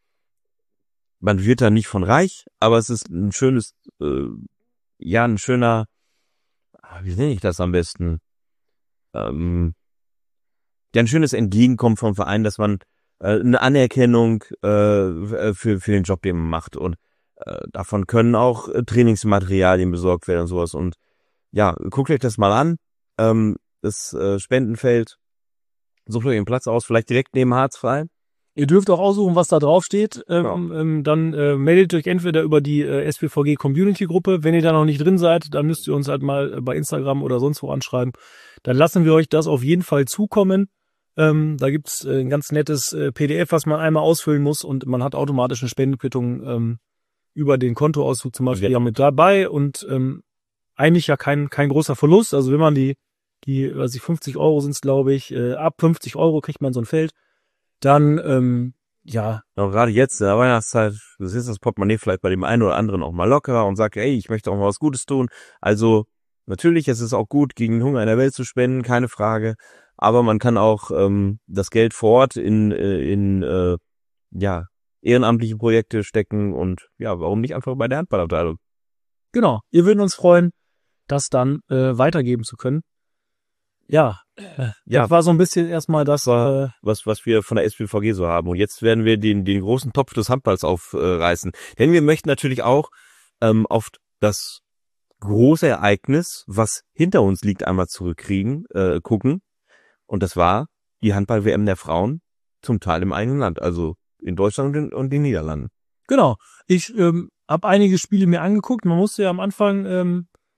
man wird da nicht von reich, aber es ist ein schönes, äh, ja, ein schöner, wie nenne ich das am besten, ähm, ja, ein schönes Entgegenkommen vom Verein, dass man äh, eine Anerkennung äh, für für den Job, den man macht, und äh, davon können auch äh, Trainingsmaterialien besorgt werden und sowas. Und ja, guckt euch das mal an, ähm, das äh, Spendenfeld, sucht euch den Platz aus, vielleicht direkt neben Harzfrei. Ihr dürft auch aussuchen, was da drauf steht. Ähm, Ja. ähm, dann äh, meldet euch entweder über die äh, S B V G Community Gruppe. Wenn ihr da noch nicht drin seid, dann müsst ihr uns halt mal äh, bei Instagram oder sonst wo anschreiben. Dann lassen wir euch das auf jeden Fall zukommen. Ähm, da gibt's äh, ein ganz nettes äh, P D F, was man einmal ausfüllen muss, und man hat automatisch eine Spendenquittung ähm, über den Kontoauszug zum Beispiel Ja. ja mit dabei, und ähm, eigentlich ja kein kein großer Verlust. Also wenn man die die, weiß ich, fünfzig Euro sind's, glaube ich, äh, ab fünfzig Euro kriegt man so ein Feld. Dann, ähm, ja, Ja, gerade jetzt in der Weihnachtszeit, das ist das Portemonnaie vielleicht bei dem einen oder anderen auch mal locker und sagt, ey, ich möchte auch mal was Gutes tun. Also natürlich, es ist auch gut, gegen den Hunger in der Welt zu spenden, keine Frage. Aber man kann auch ähm, das Geld vor Ort in, äh, in äh, ja, ehrenamtliche Projekte stecken, und ja, warum nicht einfach bei der Handballabteilung? genau. Wir würden uns freuen, das dann äh, weitergeben zu können. Ja, äh, Ja. das war so ein bisschen erstmal das, war- äh, was was wir von der S B V G so haben. Und jetzt werden wir den den großen Topf des Handballs aufreißen. Denn wir möchten natürlich auch ähm, auf das große Ereignis, was hinter uns liegt, einmal zurückkriegen, äh, gucken. Und das war die Handball-W M der Frauen, zum Teil im eigenen Land, also in Deutschland und in, und den Niederlanden. genau. Ich ähm, habe einige Spiele mir angeguckt. Man musste ja am Anfang ähm,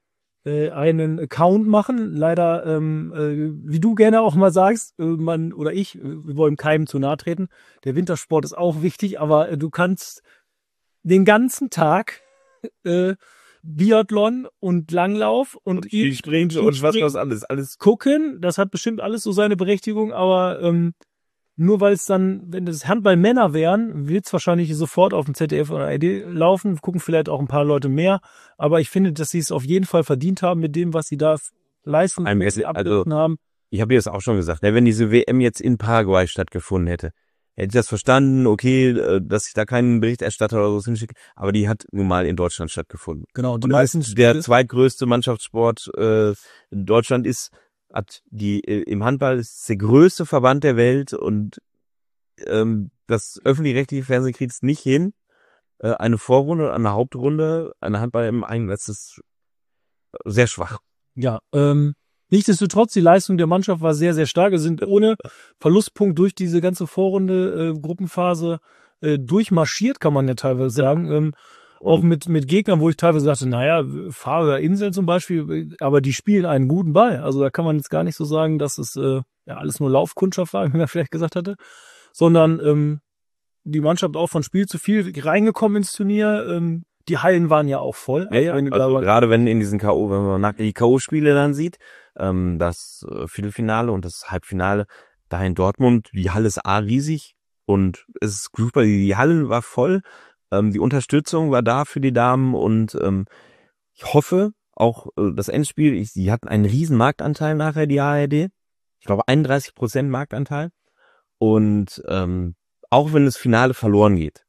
äh, einen Account machen. Leider, ähm, äh, wie du gerne auch mal sagst, äh, man oder ich, äh, wir wollen keinem zu nahe treten. Der Wintersport ist auch wichtig, aber äh, du kannst den ganzen Tag äh, Biathlon und Langlauf und Die Sprinte und was was alles, alles. gucken. Das hat bestimmt alles so seine Berechtigung, aber ähm, nur weil es dann, wenn das Handball-Männer wären, wird es wahrscheinlich sofort auf dem Z D F oder A R D laufen, gucken vielleicht auch ein paar Leute mehr, aber ich finde, dass sie es auf jeden Fall verdient haben mit dem, was sie da leisten, Ein- was sie also- abgerissen haben. Ich habe dir das auch schon gesagt, ne, wenn diese W M jetzt in Paraguay stattgefunden hätte, hätte ich das verstanden, okay, äh, dass ich da keinen Berichterstatter oder so hinschicke, aber die hat nun mal in Deutschland stattgefunden. Genau, die Und als meisten der zweitgrößte Mannschaftssport äh, in Deutschland ist, hat die äh, im Handball ist der größte Verband der Welt und ähm, das öffentlich-rechtliche Fernsehen kriegt es nicht hin, äh, eine Vorrunde, eine Hauptrunde, eine Handball im Einsatz ist sehr schwach. Ja, ähm, nichtsdestotrotz, die Leistung der Mannschaft war sehr, sehr stark. Wir sind ohne Verlustpunkt durch diese ganze Vorrunde, äh, Gruppenphase äh, durchmarschiert, kann man ja teilweise sagen. Ähm, auch mit, mit Gegnern, wo ich teilweise sagte, naja, Färöer Inseln zum Beispiel, aber die spielen einen guten Ball. Also da kann man jetzt gar nicht so sagen, dass es äh, ja alles nur Laufkundschaft war, wie man vielleicht gesagt hatte, sondern ähm, die Mannschaft auch von Spiel zu viel reingekommen ins Turnier. Ähm, die Hallen waren ja auch voll. Ja, ja. Wenn du Also da- gerade wenn in diesen K O, wenn man nach die K O-Spiele dann sieht, ähm, das äh, Viertelfinale und das Halbfinale da in Dortmund, die Halle ist A riesig und es ist super, die Halle war voll, ähm, die Unterstützung war da für die Damen und ähm, ich hoffe auch äh, das Endspiel, ich, die hatten einen riesen Marktanteil nachher, die A R D, ich glaube einunddreißig Prozent Marktanteil und ähm, auch wenn das Finale verloren geht,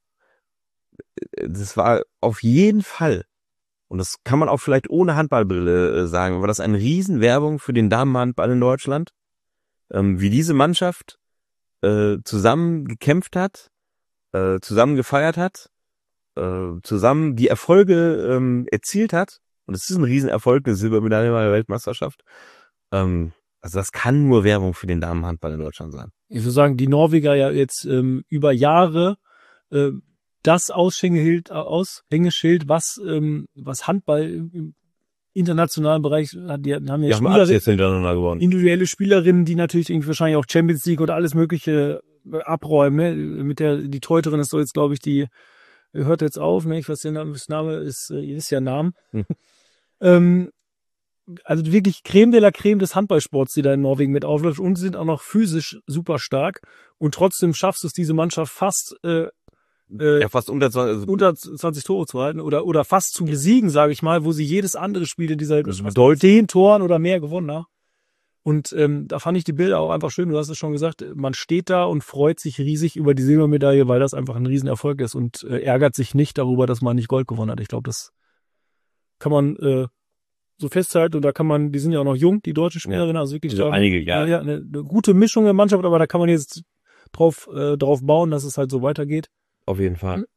das war auf jeden Fall, und das kann man auch vielleicht ohne Handballbrille äh, sagen, war das eine Riesenwerbung für den Damenhandball in Deutschland, ähm, wie diese Mannschaft äh, zusammen gekämpft hat, äh, zusammen gefeiert hat, äh, zusammen die Erfolge ähm, erzielt hat. Und es ist ein Riesenerfolg, eine Silbermedaille bei der Weltmeisterschaft. Ähm, also das kann nur Werbung für den Damenhandball in Deutschland sein. Ich würde sagen, die Norweger ja jetzt ähm, über Jahre äh, das Aushängeschild, Aushängeschild, was ähm, was Handball im, im internationalen Bereich hat. Die haben ja Spieler, hintereinander gewonnen. individuelle Spielerinnen, die natürlich irgendwie wahrscheinlich auch Champions League oder alles Mögliche äh, abräumen. Ne? Mit der die Teuterin ist so jetzt, glaube ich, die hört jetzt auf. Ne? Ich weiß, der Name, das Name ist, äh, ihr wisst ja Namen. Hm. ähm, also wirklich Creme de la Creme des Handballsports, die da in Norwegen mit aufläuft, und sind auch noch physisch super stark. Und trotzdem schaffst du es, diese Mannschaft fast äh, äh, Ja, fast unter zwanzig. Also unter zwanzig Tore zu halten oder oder fast zu besiegen, sage ich mal, wo sie jedes andere Spiel in dieser Das mit bedeutet- zehn Toren oder mehr gewonnen haben. Und ähm, da fand ich die Bilder auch einfach schön. Du hast es schon gesagt, man steht da und freut sich riesig über die Silbermedaille, weil das einfach ein Riesenerfolg ist und äh, ärgert sich nicht darüber, dass man nicht Gold gewonnen hat. Ich glaube, das kann man äh, so festhalten. Und da kann man, die sind ja auch noch jung, die deutschen Spielerinnen, also wirklich Also da- einige, ja. ja, ja eine, eine gute Mischung der Mannschaft, aber da kann man jetzt drauf äh, drauf bauen, dass es halt so weitergeht. Auf jeden Fall.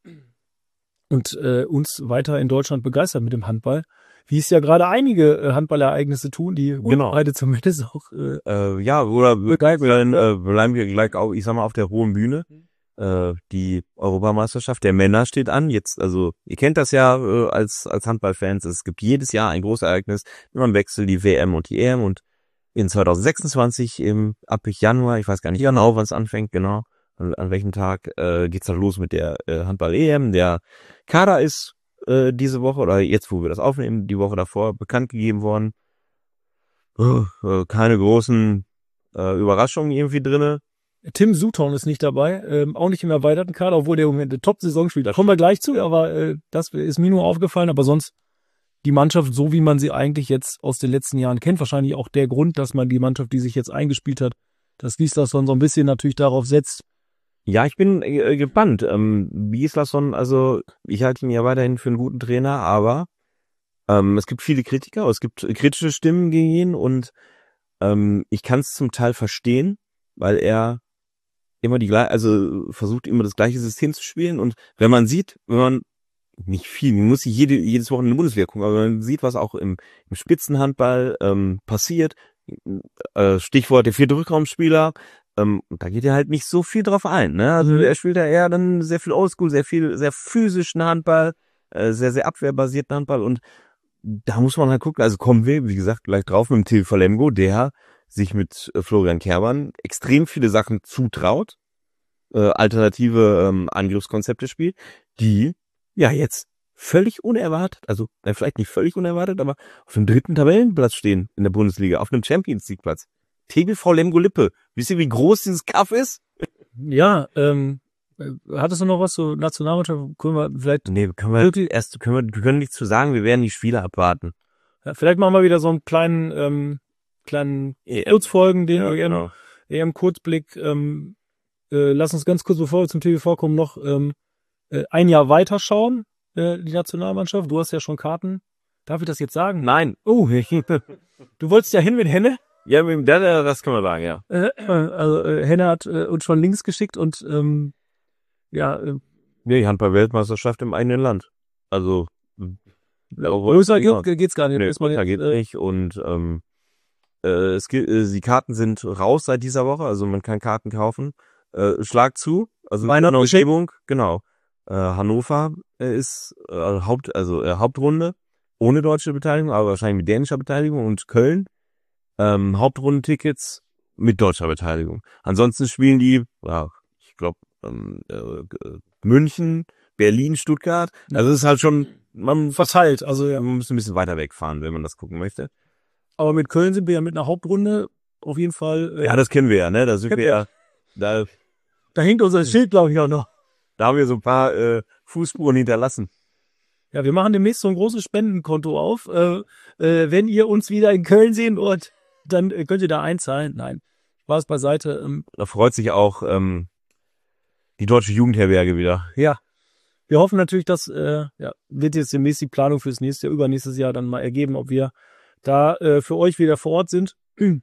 Und äh, uns weiter in Deutschland begeistert mit dem Handball. Wie es ja gerade einige äh, Handballereignisse tun, die Genau. beide zumindest auch äh, Äh, ja, oder Begeistert, dann äh, bleiben wir gleich auch, ich sag mal, auf der hohen Bühne. Äh, die Europameisterschaft der Männer steht an. Jetzt, also ihr kennt das ja äh, als als Handballfans. Es gibt jedes Jahr ein großes Ereignis. Immer im Wechsel die W M und die E M. Und in zwanzig sechsundzwanzig im ab Januar, ich weiß gar nicht genau, wann es anfängt, genau, an, an welchem Tag äh, geht's dann los mit der äh, Handball-E M. Der Kader ist äh, diese Woche oder jetzt, wo wir das aufnehmen, die Woche davor bekannt gegeben worden. Oh, äh, keine großen äh, Überraschungen irgendwie drinne. Tim Sutton ist nicht dabei, ähm, auch nicht im erweiterten Kader, obwohl der im Moment eine Top-Saison spielt. Da kommen wir gleich zu, aber äh, das ist mir nur aufgefallen. Aber sonst die Mannschaft, so wie man sie eigentlich jetzt aus den letzten Jahren kennt, wahrscheinlich auch der Grund, dass man die Mannschaft, die sich jetzt eingespielt hat, dass Gislason so ein bisschen natürlich darauf setzt. Ja, ich bin äh, gespannt. Ähm, Gislason, also ich halte ihn ja weiterhin für einen guten Trainer, aber ähm, es gibt viele Kritiker, es gibt kritische Stimmen gegen ihn und ähm, ich kann es zum Teil verstehen, weil er immer die gleiche, also versucht immer das gleiche System zu spielen und wenn man sieht, wenn man nicht viel, man muss sich jede, jedes Wochenende in die Bundesliga gucken, aber man sieht, was auch im, im Spitzenhandball ähm, passiert, äh, Stichwort der vierte Rückraumspieler, ähm, da geht er halt nicht so viel drauf ein, ne? Also er spielt da eher dann sehr viel Oldschool, sehr viel, sehr physischen Handball, äh, sehr, sehr abwehrbasierten Handball und da muss man halt gucken, also kommen wir, wie gesagt, gleich drauf mit dem T V Lemgo, der sich mit äh, Florian Kerbern extrem viele Sachen zutraut, äh, alternative ähm, Angriffskonzepte spielt, die ja jetzt völlig unerwartet, also äh, vielleicht nicht völlig unerwartet, aber auf dem dritten Tabellenplatz stehen in der Bundesliga, auf einem Champions League Platz. T V V Lemgo Lippe. Wisst ihr, wie groß dieses Kaff ist? Ja, ähm, hattest du noch was zur Nationalmannschaft? Können wir vielleicht, Nee, können wir Wirklich? erst, können wir, wir können nichts zu sagen, wir werden die Spiele abwarten. ja, vielleicht machen wir wieder so einen kleinen, ähm, kleinen Kurzfolgen, den wir gerne, eher im Kurzblick, ähm, äh, lass uns ganz kurz, bevor wir zum T V V kommen, noch ähm, äh, ein Jahr weiterschauen, äh, die Nationalmannschaft. Du hast ja schon Karten. Darf ich das jetzt sagen? Nein. Oh, du wolltest ja hin mit Henne. Ja, mit dem Dada, das kann man sagen, ja. Äh, also äh, Henne hat äh, uns schon Links geschickt und ähm, ja, äh, Nee, Handball-Weltmeisterschaft im eigenen Land. Also, größer geht's gar nicht. nee, Ist man da jetzt, geht äh, nicht. Und ähm, äh, es gibt, äh, die Karten sind raus seit dieser Woche, also man kann Karten kaufen. Äh, Schlag zu, also Weihnachten neue geschenkt. Umgebung, genau. Äh, Hannover äh, ist äh, Haupt, also äh, Hauptrunde ohne deutsche Beteiligung, aber wahrscheinlich mit dänischer Beteiligung, und Köln ähm, Hauptrundentickets mit deutscher Beteiligung. Ansonsten spielen die, ja, ich glaube, ähm, äh, München, Berlin, Stuttgart. Also es ist halt schon, man, verteilt. Also ja. man muss ein bisschen weiter wegfahren, wenn man das gucken möchte. Aber mit Köln sind wir ja mit einer Hauptrunde auf jeden Fall. Äh, Ja, das kennen wir ja, ne? Da sind Kennen wir ja, da, Da hängt unser Schild, glaube ich, auch noch. da haben wir so ein paar äh, Fußspuren hinterlassen. Ja, wir machen demnächst so ein großes Spendenkonto auf. Äh, äh, wenn ihr uns wieder in Köln sehen wollt, dann äh, könnt ihr da einzahlen. Nein, Spaß beiseite. Ähm, Da freut sich auch ähm, die Deutsche Jugendherberge wieder. ja, wir hoffen natürlich, dass äh, ja, wird jetzt demnächst die Planung fürs nächste Jahr, übernächstes Jahr dann mal ergeben, ob wir da äh, für euch wieder vor Ort sind. ähm,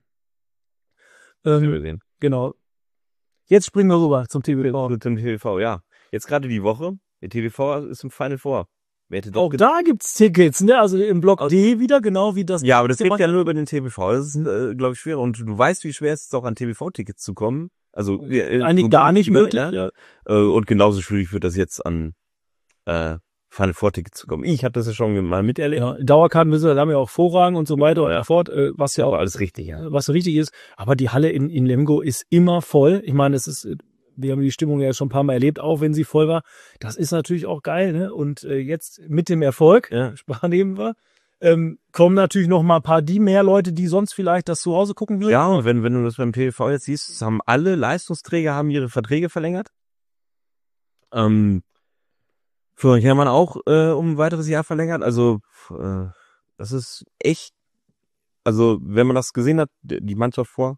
Wir sehen. genau. Jetzt springen wir rüber zum T V V. Zum T V V, ja. Jetzt gerade die Woche. Der T V V ist im Final Four. Wer hätte doch Auch da gibt's Tickets, ne? Also im Block D wieder, genau wie das. Ja, aber das geht ja nur über den T V V. Das ist, äh, glaube ich, schwer. Und du weißt, wie schwer es ist, auch an T V V-Tickets zu kommen. Also äh, Eigentlich so gar nicht günstig, möglich. ne? Äh, und genauso schwierig wird das jetzt an äh, Final Four-Tickets zu kommen. Ich habe das ja schon mal miterlebt. Ja, Dauerkarten müssen wir, da haben wir auch Vorrang und so weiter und Ja. so fort, äh, was ja auch Aber alles richtig, ja. was richtig ist. Aber die Halle in, in Lemgo ist immer voll. Ich meine, es ist, wir haben die Stimmung ja schon ein paar Mal erlebt, auch wenn sie voll war. Das ist natürlich auch geil, ne? Und äh, jetzt mit dem Erfolg, Ja. nehmen wir, ähm, kommen natürlich noch mal ein paar die mehr Leute, die sonst vielleicht das zu Hause gucken würden. Ja, und wenn, wenn du das beim T V V jetzt siehst, haben alle Leistungsträger haben ihre Verträge verlängert. Ähm, Florian Herrmann auch äh, um ein weiteres Jahr verlängert. Also äh, das ist echt, also wenn man das gesehen hat, die Mannschaft vor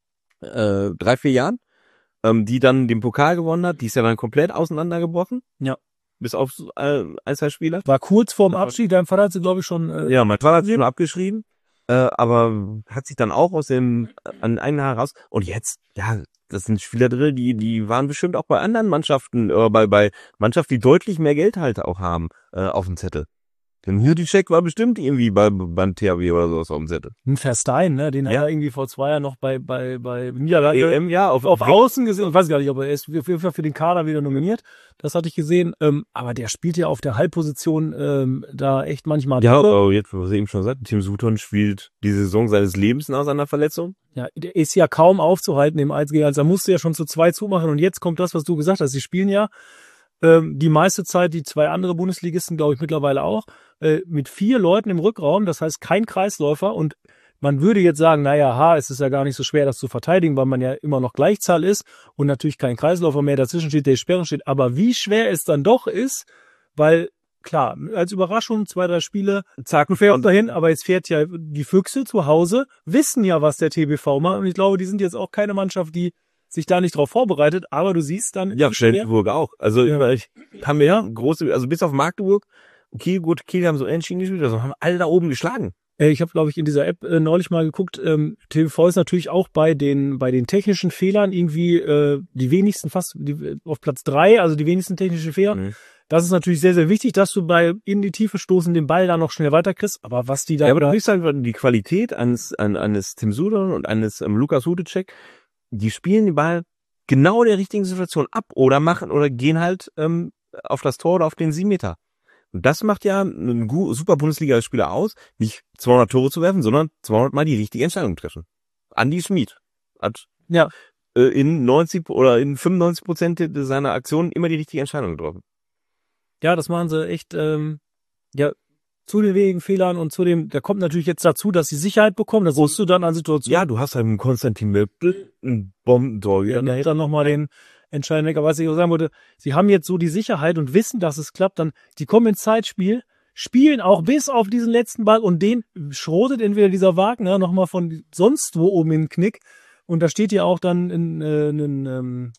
äh, drei, vier Jahren, ähm, die dann den Pokal gewonnen hat, die ist ja dann komplett auseinandergebrochen. Ja. Bis auf äh, ein, zwei Spieler. War kurz vorm Abschied, dein Vater hat sie, glaube ich, schon. Äh, Ja, mein Vater hat sich schon abgeschrieben, äh, aber hat sich dann auch aus dem an einem heraus, und jetzt, ja, das sind Spieler drin, die die waren bestimmt auch bei anderen Mannschaften, äh, bei bei Mannschaften, die deutlich mehr Geld halt auch haben, äh, auf dem Zettel. Denn Hürdyschek war bestimmt irgendwie bei, beim T H W oder sowas auf dem Zettel. Ein Verstein, ne? Den Ja. hat er irgendwie vor zwei Jahren noch bei bei bei Niederlage E M, ja, auf, auf Außen gesehen. Ich weiß gar nicht, ob er ist auf jeden Fall für den Kader wieder nominiert. Das hatte ich gesehen. Ähm, aber der spielt ja auf der Halbposition ähm, da echt manchmal. Ja, oh, jetzt, was ich eben schon sagte, Tim Sutton spielt die Saison seines Lebens nach seiner Verletzung. Ja, der ist ja kaum aufzuhalten im eins gegen eins. Da musste ja schon zu zwei zumachen. Und jetzt kommt das, was du gesagt hast. Sie spielen ja ähm, die meiste Zeit, die zwei andere Bundesligisten, glaube ich, mittlerweile auch, äh, mit vier Leuten im Rückraum. Das heißt, kein Kreisläufer. Und man würde jetzt sagen, naja, ha, es ist ja gar nicht so schwer, das zu verteidigen, weil man ja immer noch Gleichzahl ist und natürlich kein Kreisläufer mehr dazwischen steht, der Sperren steht. Aber wie schwer es dann doch ist, weil, klar, als Überraschung zwei, drei Spiele, zack, und fährt dahin, aber jetzt fährt ja die Füchse zu Hause, wissen ja, was der T B V macht. Und ich glaube, die sind jetzt auch keine Mannschaft, die sich da nicht drauf vorbereitet, aber du siehst dann... Ja, Flensburg auch. Also Ja. ich, haben wir ja große, also bis auf Magdeburg, Kiel, gut, Kiel haben so entschieden gespielt, also haben alle da oben geschlagen. Äh, Ich habe, glaube ich, in dieser App äh, neulich mal geguckt, ähm, T V V ist natürlich auch bei den bei den technischen Fehlern irgendwie äh, die wenigsten, fast die, auf Platz drei, also die wenigsten technischen Fehler. Mhm. Das ist natürlich sehr, sehr wichtig, dass du bei in die Tiefe stoßen den Ball da noch schnell weiterkriegst. Aber was die da... Ja, aber du siehst halt die Qualität eines, an, eines Tim Sudon und eines ähm, Lukas Hudecek, die spielen den Ball genau in der richtigen Situation ab oder machen oder gehen halt ähm, auf das Tor oder auf den sieben Meter. Und das macht ja einen gu- super Bundesligaspieler aus, nicht zweihundert Tore zu werfen, sondern zweihundert Mal die richtige Entscheidung treffen. Andi Schmid hat Ja. äh, in neunzig oder in fünfundneunzig Prozent seiner Aktionen immer die richtige Entscheidung getroffen. Ja, das machen sie echt, ähm, ja, zu den wenigen Fehlern und zu dem, da kommt natürlich jetzt dazu, dass sie Sicherheit bekommen, das musst du dann an Situationen. Ja, du hast halt einen Konstantin Möbel, einen Bombentor. Ja, da hätte er nochmal den entscheidenden Wecker. Was ich auch sagen wollte, sie haben jetzt so die Sicherheit und wissen, dass es klappt, dann, die kommen ins Zeitspiel, spielen auch bis auf diesen letzten Ball und den schrotet entweder dieser Wagner nochmal von sonst wo oben in den Knick und da steht ja auch dann ein, äh, ein ähm,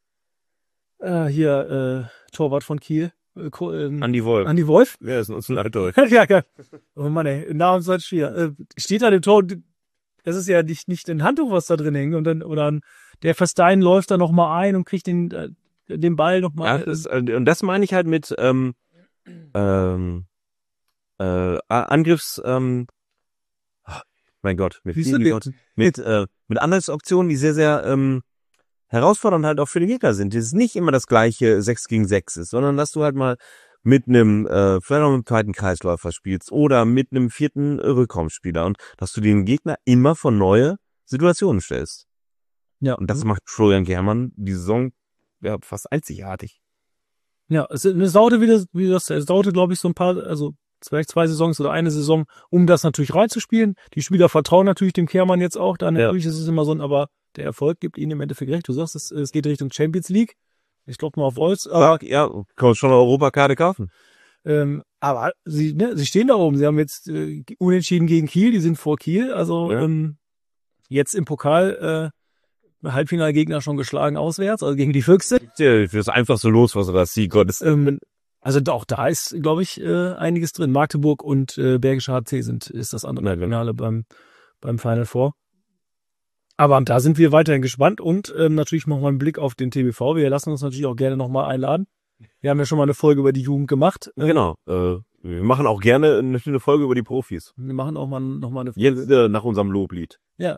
äh, hier, äh, Torwart von Kiel, äh, Ko- ähm, Andi Wolf. Andi Wolf. Ja, ist uns ein alter. Ja, geil. Oh Mann, ey, Namensweit schwer. Äh, steht da dem Tor, das ist ja nicht, nicht ein Handtuch, was da drin hängt, und dann, oder ein, der Verstein läuft da nochmal ein und kriegt den, äh, den Ball Ja, nochmal. das ist, und das meine ich halt mit, ähm, ähm, äh, Angriffs, ähm, ach, mein Gott, mit, Siehst du, vielen Gott, mit, äh, mit Angriffsoptionen, die sehr, sehr, ähm, herausfordernd halt auch für den Gegner sind. Das ist nicht immer das gleiche sechs gegen sechs ist, sondern dass du halt mal mit einem, äh, vielleicht noch einem zweiten Kreisläufer spielst oder mit einem vierten Rückraumspieler und dass du den Gegner immer vor neue Situationen stellst. Ja. Und das macht Florian Germann die Saison ja fast einzigartig. Ja, es, es dauerte wieder, wie das, es dauerte, glaube ich, so ein paar, also vielleicht zwei Saisons oder eine Saison, um das natürlich reinzuspielen. Die Spieler vertrauen natürlich dem Kehrmann jetzt auch. Dann Ja. natürlich ist es immer so ein, aber der Erfolg gibt ihnen im Endeffekt recht. Du sagst, es, es geht Richtung Champions League. Ich glaube mal auf Holz. Aber, Ja, kann man schon eine Europakarte kaufen. ähm, aber sie, ne, sie stehen da oben. Sie haben jetzt äh, unentschieden gegen Kiel. Die sind vor Kiel. Also Ja. ähm, jetzt im Pokal äh, Halbfinalgegner schon geschlagen auswärts, also gegen die Füchse. Ja, das ist einfach so los, was er da sieht. Gott, das, Ähm, also auch da ist, glaube ich, äh, einiges drin. Magdeburg und äh, Bergische H C sind ist das andere Na, genau. Finale beim beim Final Four. Aber da sind wir weiterhin gespannt und ähm, natürlich noch mal einen Blick auf den T B V. Wir lassen uns natürlich auch gerne noch mal einladen. Wir haben ja schon mal eine Folge über die Jugend gemacht. ja, genau. Äh, wir machen auch gerne eine, eine Folge über die Profis. Wir machen auch mal noch mal eine Folge. Jetzt äh, nach unserem Loblied. Ja.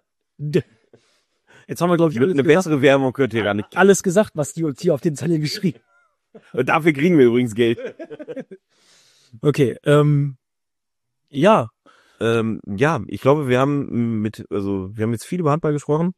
Jetzt haben wir, glaube ich, alles Eine gesagt, bessere Werbung könnt ihr gar nicht. alles gesagt, was die uns hier auf den Zettel geschrieben. Und dafür kriegen wir übrigens Geld. Okay, ähm, ja, Ähm, ja, ich glaube, wir haben mit, also wir haben jetzt viel über Handball gesprochen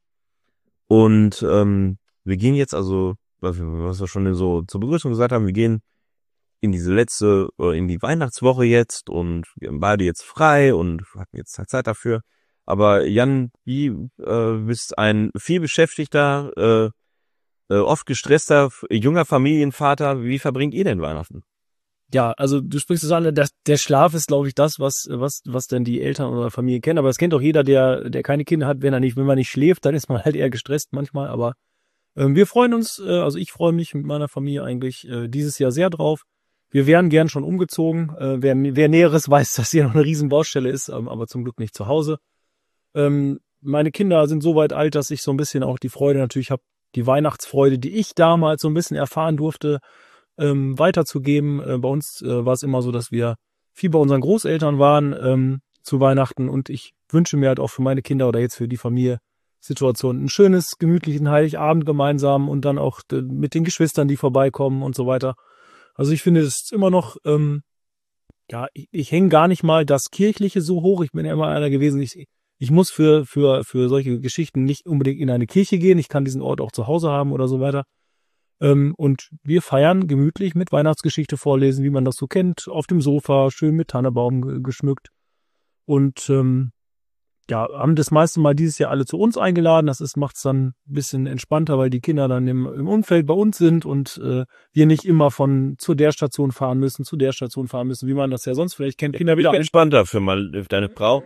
und ähm, wir gehen jetzt also, was wir, was wir schon so zur Begrüßung gesagt haben, wir gehen in diese letzte, oder in die Weihnachtswoche jetzt und wir haben beide jetzt frei und hatten jetzt halt Zeit dafür. Aber Jan, wie äh, bist ein viel beschäftigter, äh, äh, oft gestresster, f- junger Familienvater, wie verbringt ihr denn Weihnachten? Ja, also du sprichst es an, das, der Schlaf ist, glaube ich, das, was, was, was denn die Eltern oder Familie kennen. Aber das kennt auch jeder, der, der keine Kinder hat. Wenn er nicht, wenn man nicht schläft, dann ist man halt eher gestresst manchmal. Aber ähm, wir freuen uns, äh, also ich freue mich mit meiner Familie eigentlich äh, dieses Jahr sehr drauf. Wir wären gern schon umgezogen. Äh, wer, wer Näheres weiß, dass hier noch eine riesen Baustelle ist, ähm, aber zum Glück nicht zu Hause. Ähm, meine Kinder sind so weit alt, dass ich so ein bisschen auch die Freude natürlich habe, die Weihnachtsfreude, die ich damals so ein bisschen erfahren durfte, ähm, weiterzugeben. Äh, bei uns äh, war es immer so, dass wir viel bei unseren Großeltern waren ähm, zu Weihnachten und ich wünsche mir halt auch für meine Kinder oder jetzt für die Familie Situation ein schönes, gemütlichen Heiligabend gemeinsam und dann auch äh, mit den Geschwistern, die vorbeikommen und so weiter. Also ich finde, es ist immer noch, ähm, ja, ich, ich hänge gar nicht mal das Kirchliche so hoch. Ich bin ja immer einer gewesen, ich, ich muss für, für, für solche Geschichten nicht unbedingt in eine Kirche gehen. Ich kann diesen Ort auch zu Hause haben oder so weiter. Ähm, und wir feiern gemütlich mit Weihnachtsgeschichte vorlesen, wie man das so kennt, auf dem Sofa, schön mit Tannebaum ge- geschmückt. Und ähm, ja, haben das meiste Mal dieses Jahr alle zu uns eingeladen. Das ist, macht's dann ein bisschen entspannter, weil die Kinder dann im, im Umfeld bei uns sind und äh, wir nicht immer von zu der Station fahren müssen, zu der Station fahren müssen, wie man das ja sonst vielleicht kennt. Kinder wieder entspannter für mal für deine Frau.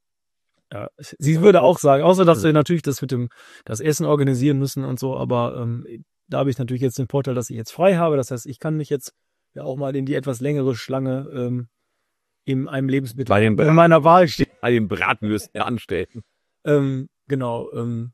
Ja, sie würde auch sagen, außer dass wir natürlich das mit dem das Essen organisieren müssen und so, aber ähm, da habe ich natürlich jetzt den Vorteil, dass ich jetzt frei habe. Das heißt, ich kann mich jetzt ja auch mal in die etwas längere Schlange ähm, in einem Lebensmittel Bei den, in meiner Wahl stehen. bei den Bratwürsten anstellen. Ähm, genau. Ähm,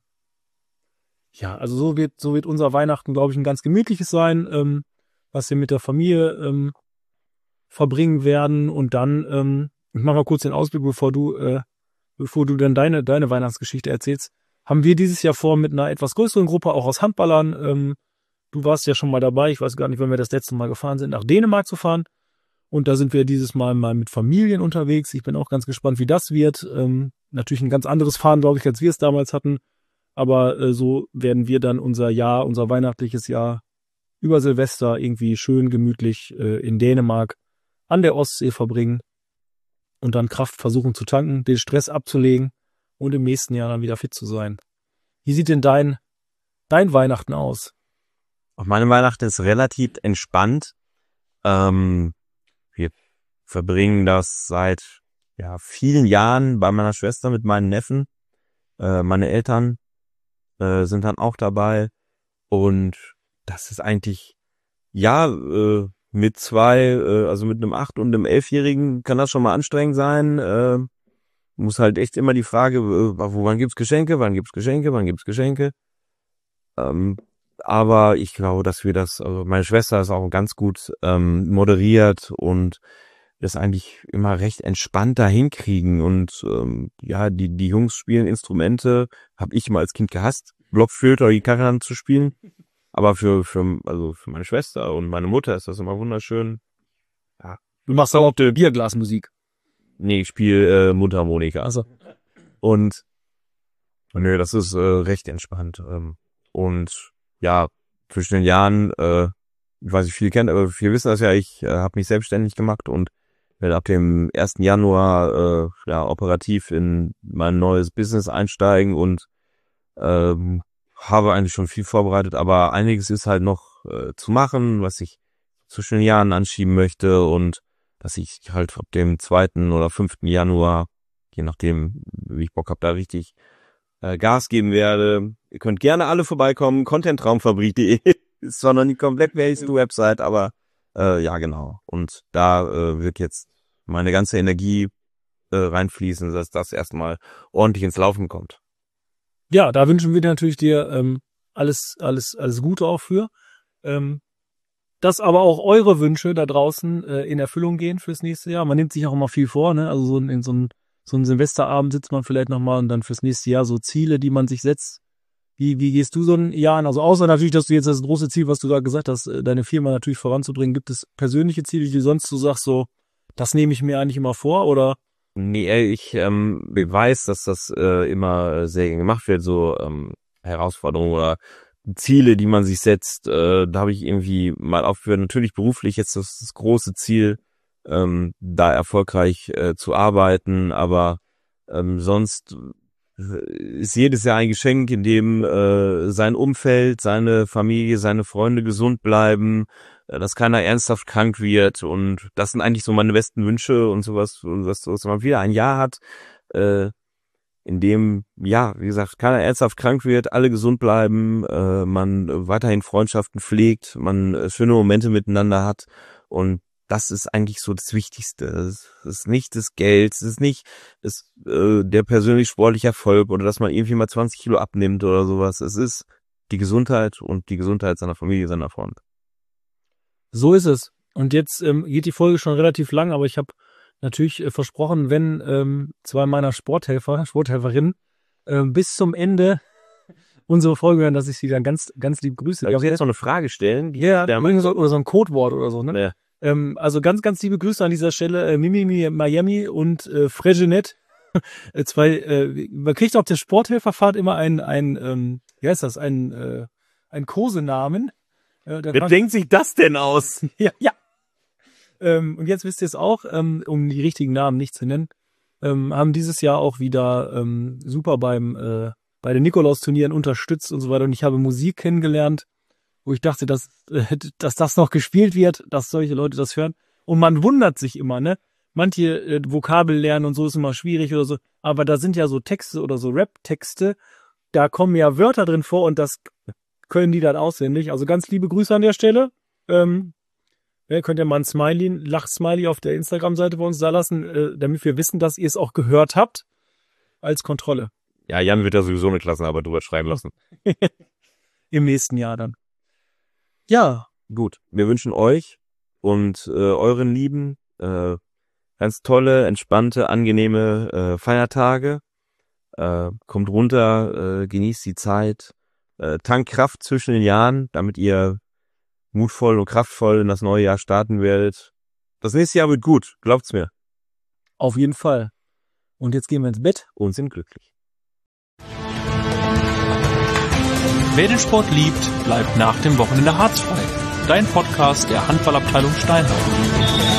ja, also so wird so wird unser Weihnachten, glaube ich, ein ganz gemütliches sein, ähm, was wir mit der Familie ähm, verbringen werden. Und dann, ähm, ich mache mal kurz den Ausblick, bevor du äh, bevor du dann deine deine Weihnachtsgeschichte erzählst. Haben wir dieses Jahr vor, mit einer etwas größeren Gruppe, auch aus Handballern, ähm, du warst ja schon mal dabei, ich weiß gar nicht, wann wir das letzte Mal gefahren sind, nach Dänemark zu fahren. Und da sind wir dieses Mal mal mit Familien unterwegs. Ich bin auch ganz gespannt, wie das wird. Ähm, natürlich ein ganz anderes Fahren, glaube ich, als wir es damals hatten. Aber äh, so werden wir dann unser Jahr, unser weihnachtliches Jahr über Silvester irgendwie schön gemütlich äh, in Dänemark an der Ostsee verbringen und dann Kraft versuchen zu tanken, den Stress abzulegen und im nächsten Jahr dann wieder fit zu sein. Wie sieht denn dein, dein Weihnachten aus? Auch meine Weihnachten ist relativ entspannt. Ähm, wir verbringen das seit ja vielen Jahren bei meiner Schwester mit meinen Neffen. Äh, meine Eltern äh, sind dann auch dabei. Und das ist eigentlich, ja, äh, mit zwei, äh, also mit einem acht- und einem elfjährigen kann das schon mal anstrengend sein. Äh, muss halt echt immer die Frage, äh, wo, wann gibt's Geschenke, wann gibt's Geschenke, wann gibt's Geschenke. Ähm, aber ich glaube, dass wir das, also meine Schwester ist auch ganz gut ähm, moderiert und das eigentlich immer recht entspannt da hinkriegen. Und ähm, ja, die die Jungs spielen Instrumente, habe ich immer als Kind gehasst, Blockflöte oder Gitarre zu spielen. Aber für für also für meine Schwester und meine Mutter ist das immer wunderschön. Ja. Du machst auch Bierglasmusik. Nee, ich spiele äh, Mundharmonika. Also Und nö, das ist äh, recht entspannt. Ähm, und ja, zwischen den Jahren, äh, ich weiß nicht, viele kennen, aber viele wissen das ja, ich äh, habe mich selbstständig gemacht und werde ab dem ersten Januar äh, ja operativ in mein neues Business einsteigen und ähm, habe eigentlich schon viel vorbereitet, aber einiges ist halt noch äh, zu machen, was ich zwischen den Jahren anschieben möchte und dass ich halt ab dem zweiten oder fünften Januar, je nachdem, wie ich Bock habe, da richtig äh, Gas geben werde. Ihr könnt gerne alle vorbeikommen, content traumfabrik punkt de ist zwar noch nicht komplett die Website, aber äh, ja, genau. Und da äh, wird jetzt meine ganze Energie äh, reinfließen, dass das erstmal ordentlich ins Laufen kommt. ja, da wünschen wir dir natürlich dir ähm, alles, alles, alles Gute auch für. Ähm, dass aber auch eure Wünsche da draußen äh, in Erfüllung gehen fürs nächste Jahr. Man nimmt sich auch immer viel vor, ne? Also so in, in so ein so ein Silvesterabend sitzt man vielleicht nochmal und dann fürs nächste Jahr so Ziele, die man sich setzt. Wie, wie gehst du so ein Jahr an? Also außer natürlich, dass du jetzt das große Ziel, was du gerade gesagt hast, deine Firma natürlich voranzubringen, gibt es persönliche Ziele, die sonst du sagst so, das nehme ich mir eigentlich immer vor, oder? Nee, ich ähm, weiß, dass das äh, immer sehr gemacht wird, so ähm, Herausforderungen oder Ziele, die man sich setzt. Äh, da habe ich irgendwie mal aufgehört, natürlich beruflich jetzt das, das große Ziel, ähm, da erfolgreich äh, zu arbeiten, aber ähm, sonst ist jedes Jahr ein Geschenk, in dem äh, sein Umfeld, seine Familie, seine Freunde gesund bleiben, äh, dass keiner ernsthaft krank wird und das sind eigentlich so meine besten Wünsche und sowas, dass, dass man wieder ein Jahr hat, äh, in dem, ja, wie gesagt, keiner ernsthaft krank wird, alle gesund bleiben, äh, man weiterhin Freundschaften pflegt, man äh, schöne Momente miteinander hat und das ist eigentlich so das Wichtigste. Es ist nicht das Geld, es ist nicht das, äh, der persönlich sportliche Erfolg oder dass man irgendwie mal zwanzig Kilo abnimmt oder sowas. Es ist die Gesundheit und die Gesundheit seiner Familie, seiner Freunde. So ist es. Und jetzt ähm, geht die Folge schon relativ lang, aber ich habe natürlich äh, versprochen, wenn ähm, zwei meiner Sporthelfer, Sporthelferinnen äh, bis zum Ende unsere Folge hören, dass ich sie dann ganz, ganz lieb grüße. Darf ich jetzt noch eine Frage stellen? Ja, yeah, oder so ein Codewort oder so, ne? Ja. Ähm, also ganz, ganz liebe Grüße an dieser Stelle, äh, Mimi Miami und äh, Fregenet. äh, zwei, äh, man kriegt auf der Sporthelferfahrt immer ein, ein ähm, wie heißt das, ein, äh, ein Kosenamen. Äh, Wer denkt sich das denn aus? ja, ja. Ähm, und jetzt wisst ihr es auch, ähm, um die richtigen Namen nicht zu nennen, ähm, haben dieses Jahr auch wieder ähm, super beim äh, bei den Nikolaus-Turnieren unterstützt und so weiter. Und ich habe Musik kennengelernt, wo ich dachte, dass, äh, dass das noch gespielt wird, dass solche Leute das hören. Und man wundert sich immer, ne? Manche äh, Vokabel lernen und so ist immer schwierig oder so. Aber da sind ja so Texte oder so Rap-Texte, da kommen ja Wörter drin vor und das können die dann auswendig. Also ganz liebe Grüße an der Stelle. Ähm, ja, könnt ihr mal ein Smiley, ein Lach-Smiley auf der Instagram-Seite bei uns da lassen, äh, damit wir wissen, dass ihr es auch gehört habt. Als Kontrolle. Ja, Jan wird da sowieso eine Klassenarbeit drüber schreiben lassen. Im nächsten Jahr dann. Ja. Gut, wir wünschen euch und äh, euren Lieben äh, ganz tolle, entspannte, angenehme äh, Feiertage. Äh, kommt runter, äh, genießt die Zeit, äh, tankt Kraft zwischen den Jahren, damit ihr mutvoll und kraftvoll in das neue Jahr starten werdet. Das nächste Jahr wird gut, glaubt's mir. Auf jeden Fall. Und jetzt gehen wir ins Bett. Und sind glücklich. Wer den Sport liebt, bleibt nach dem Wochenende harzfrei. Dein Podcast der Handballabteilung Steinhausen.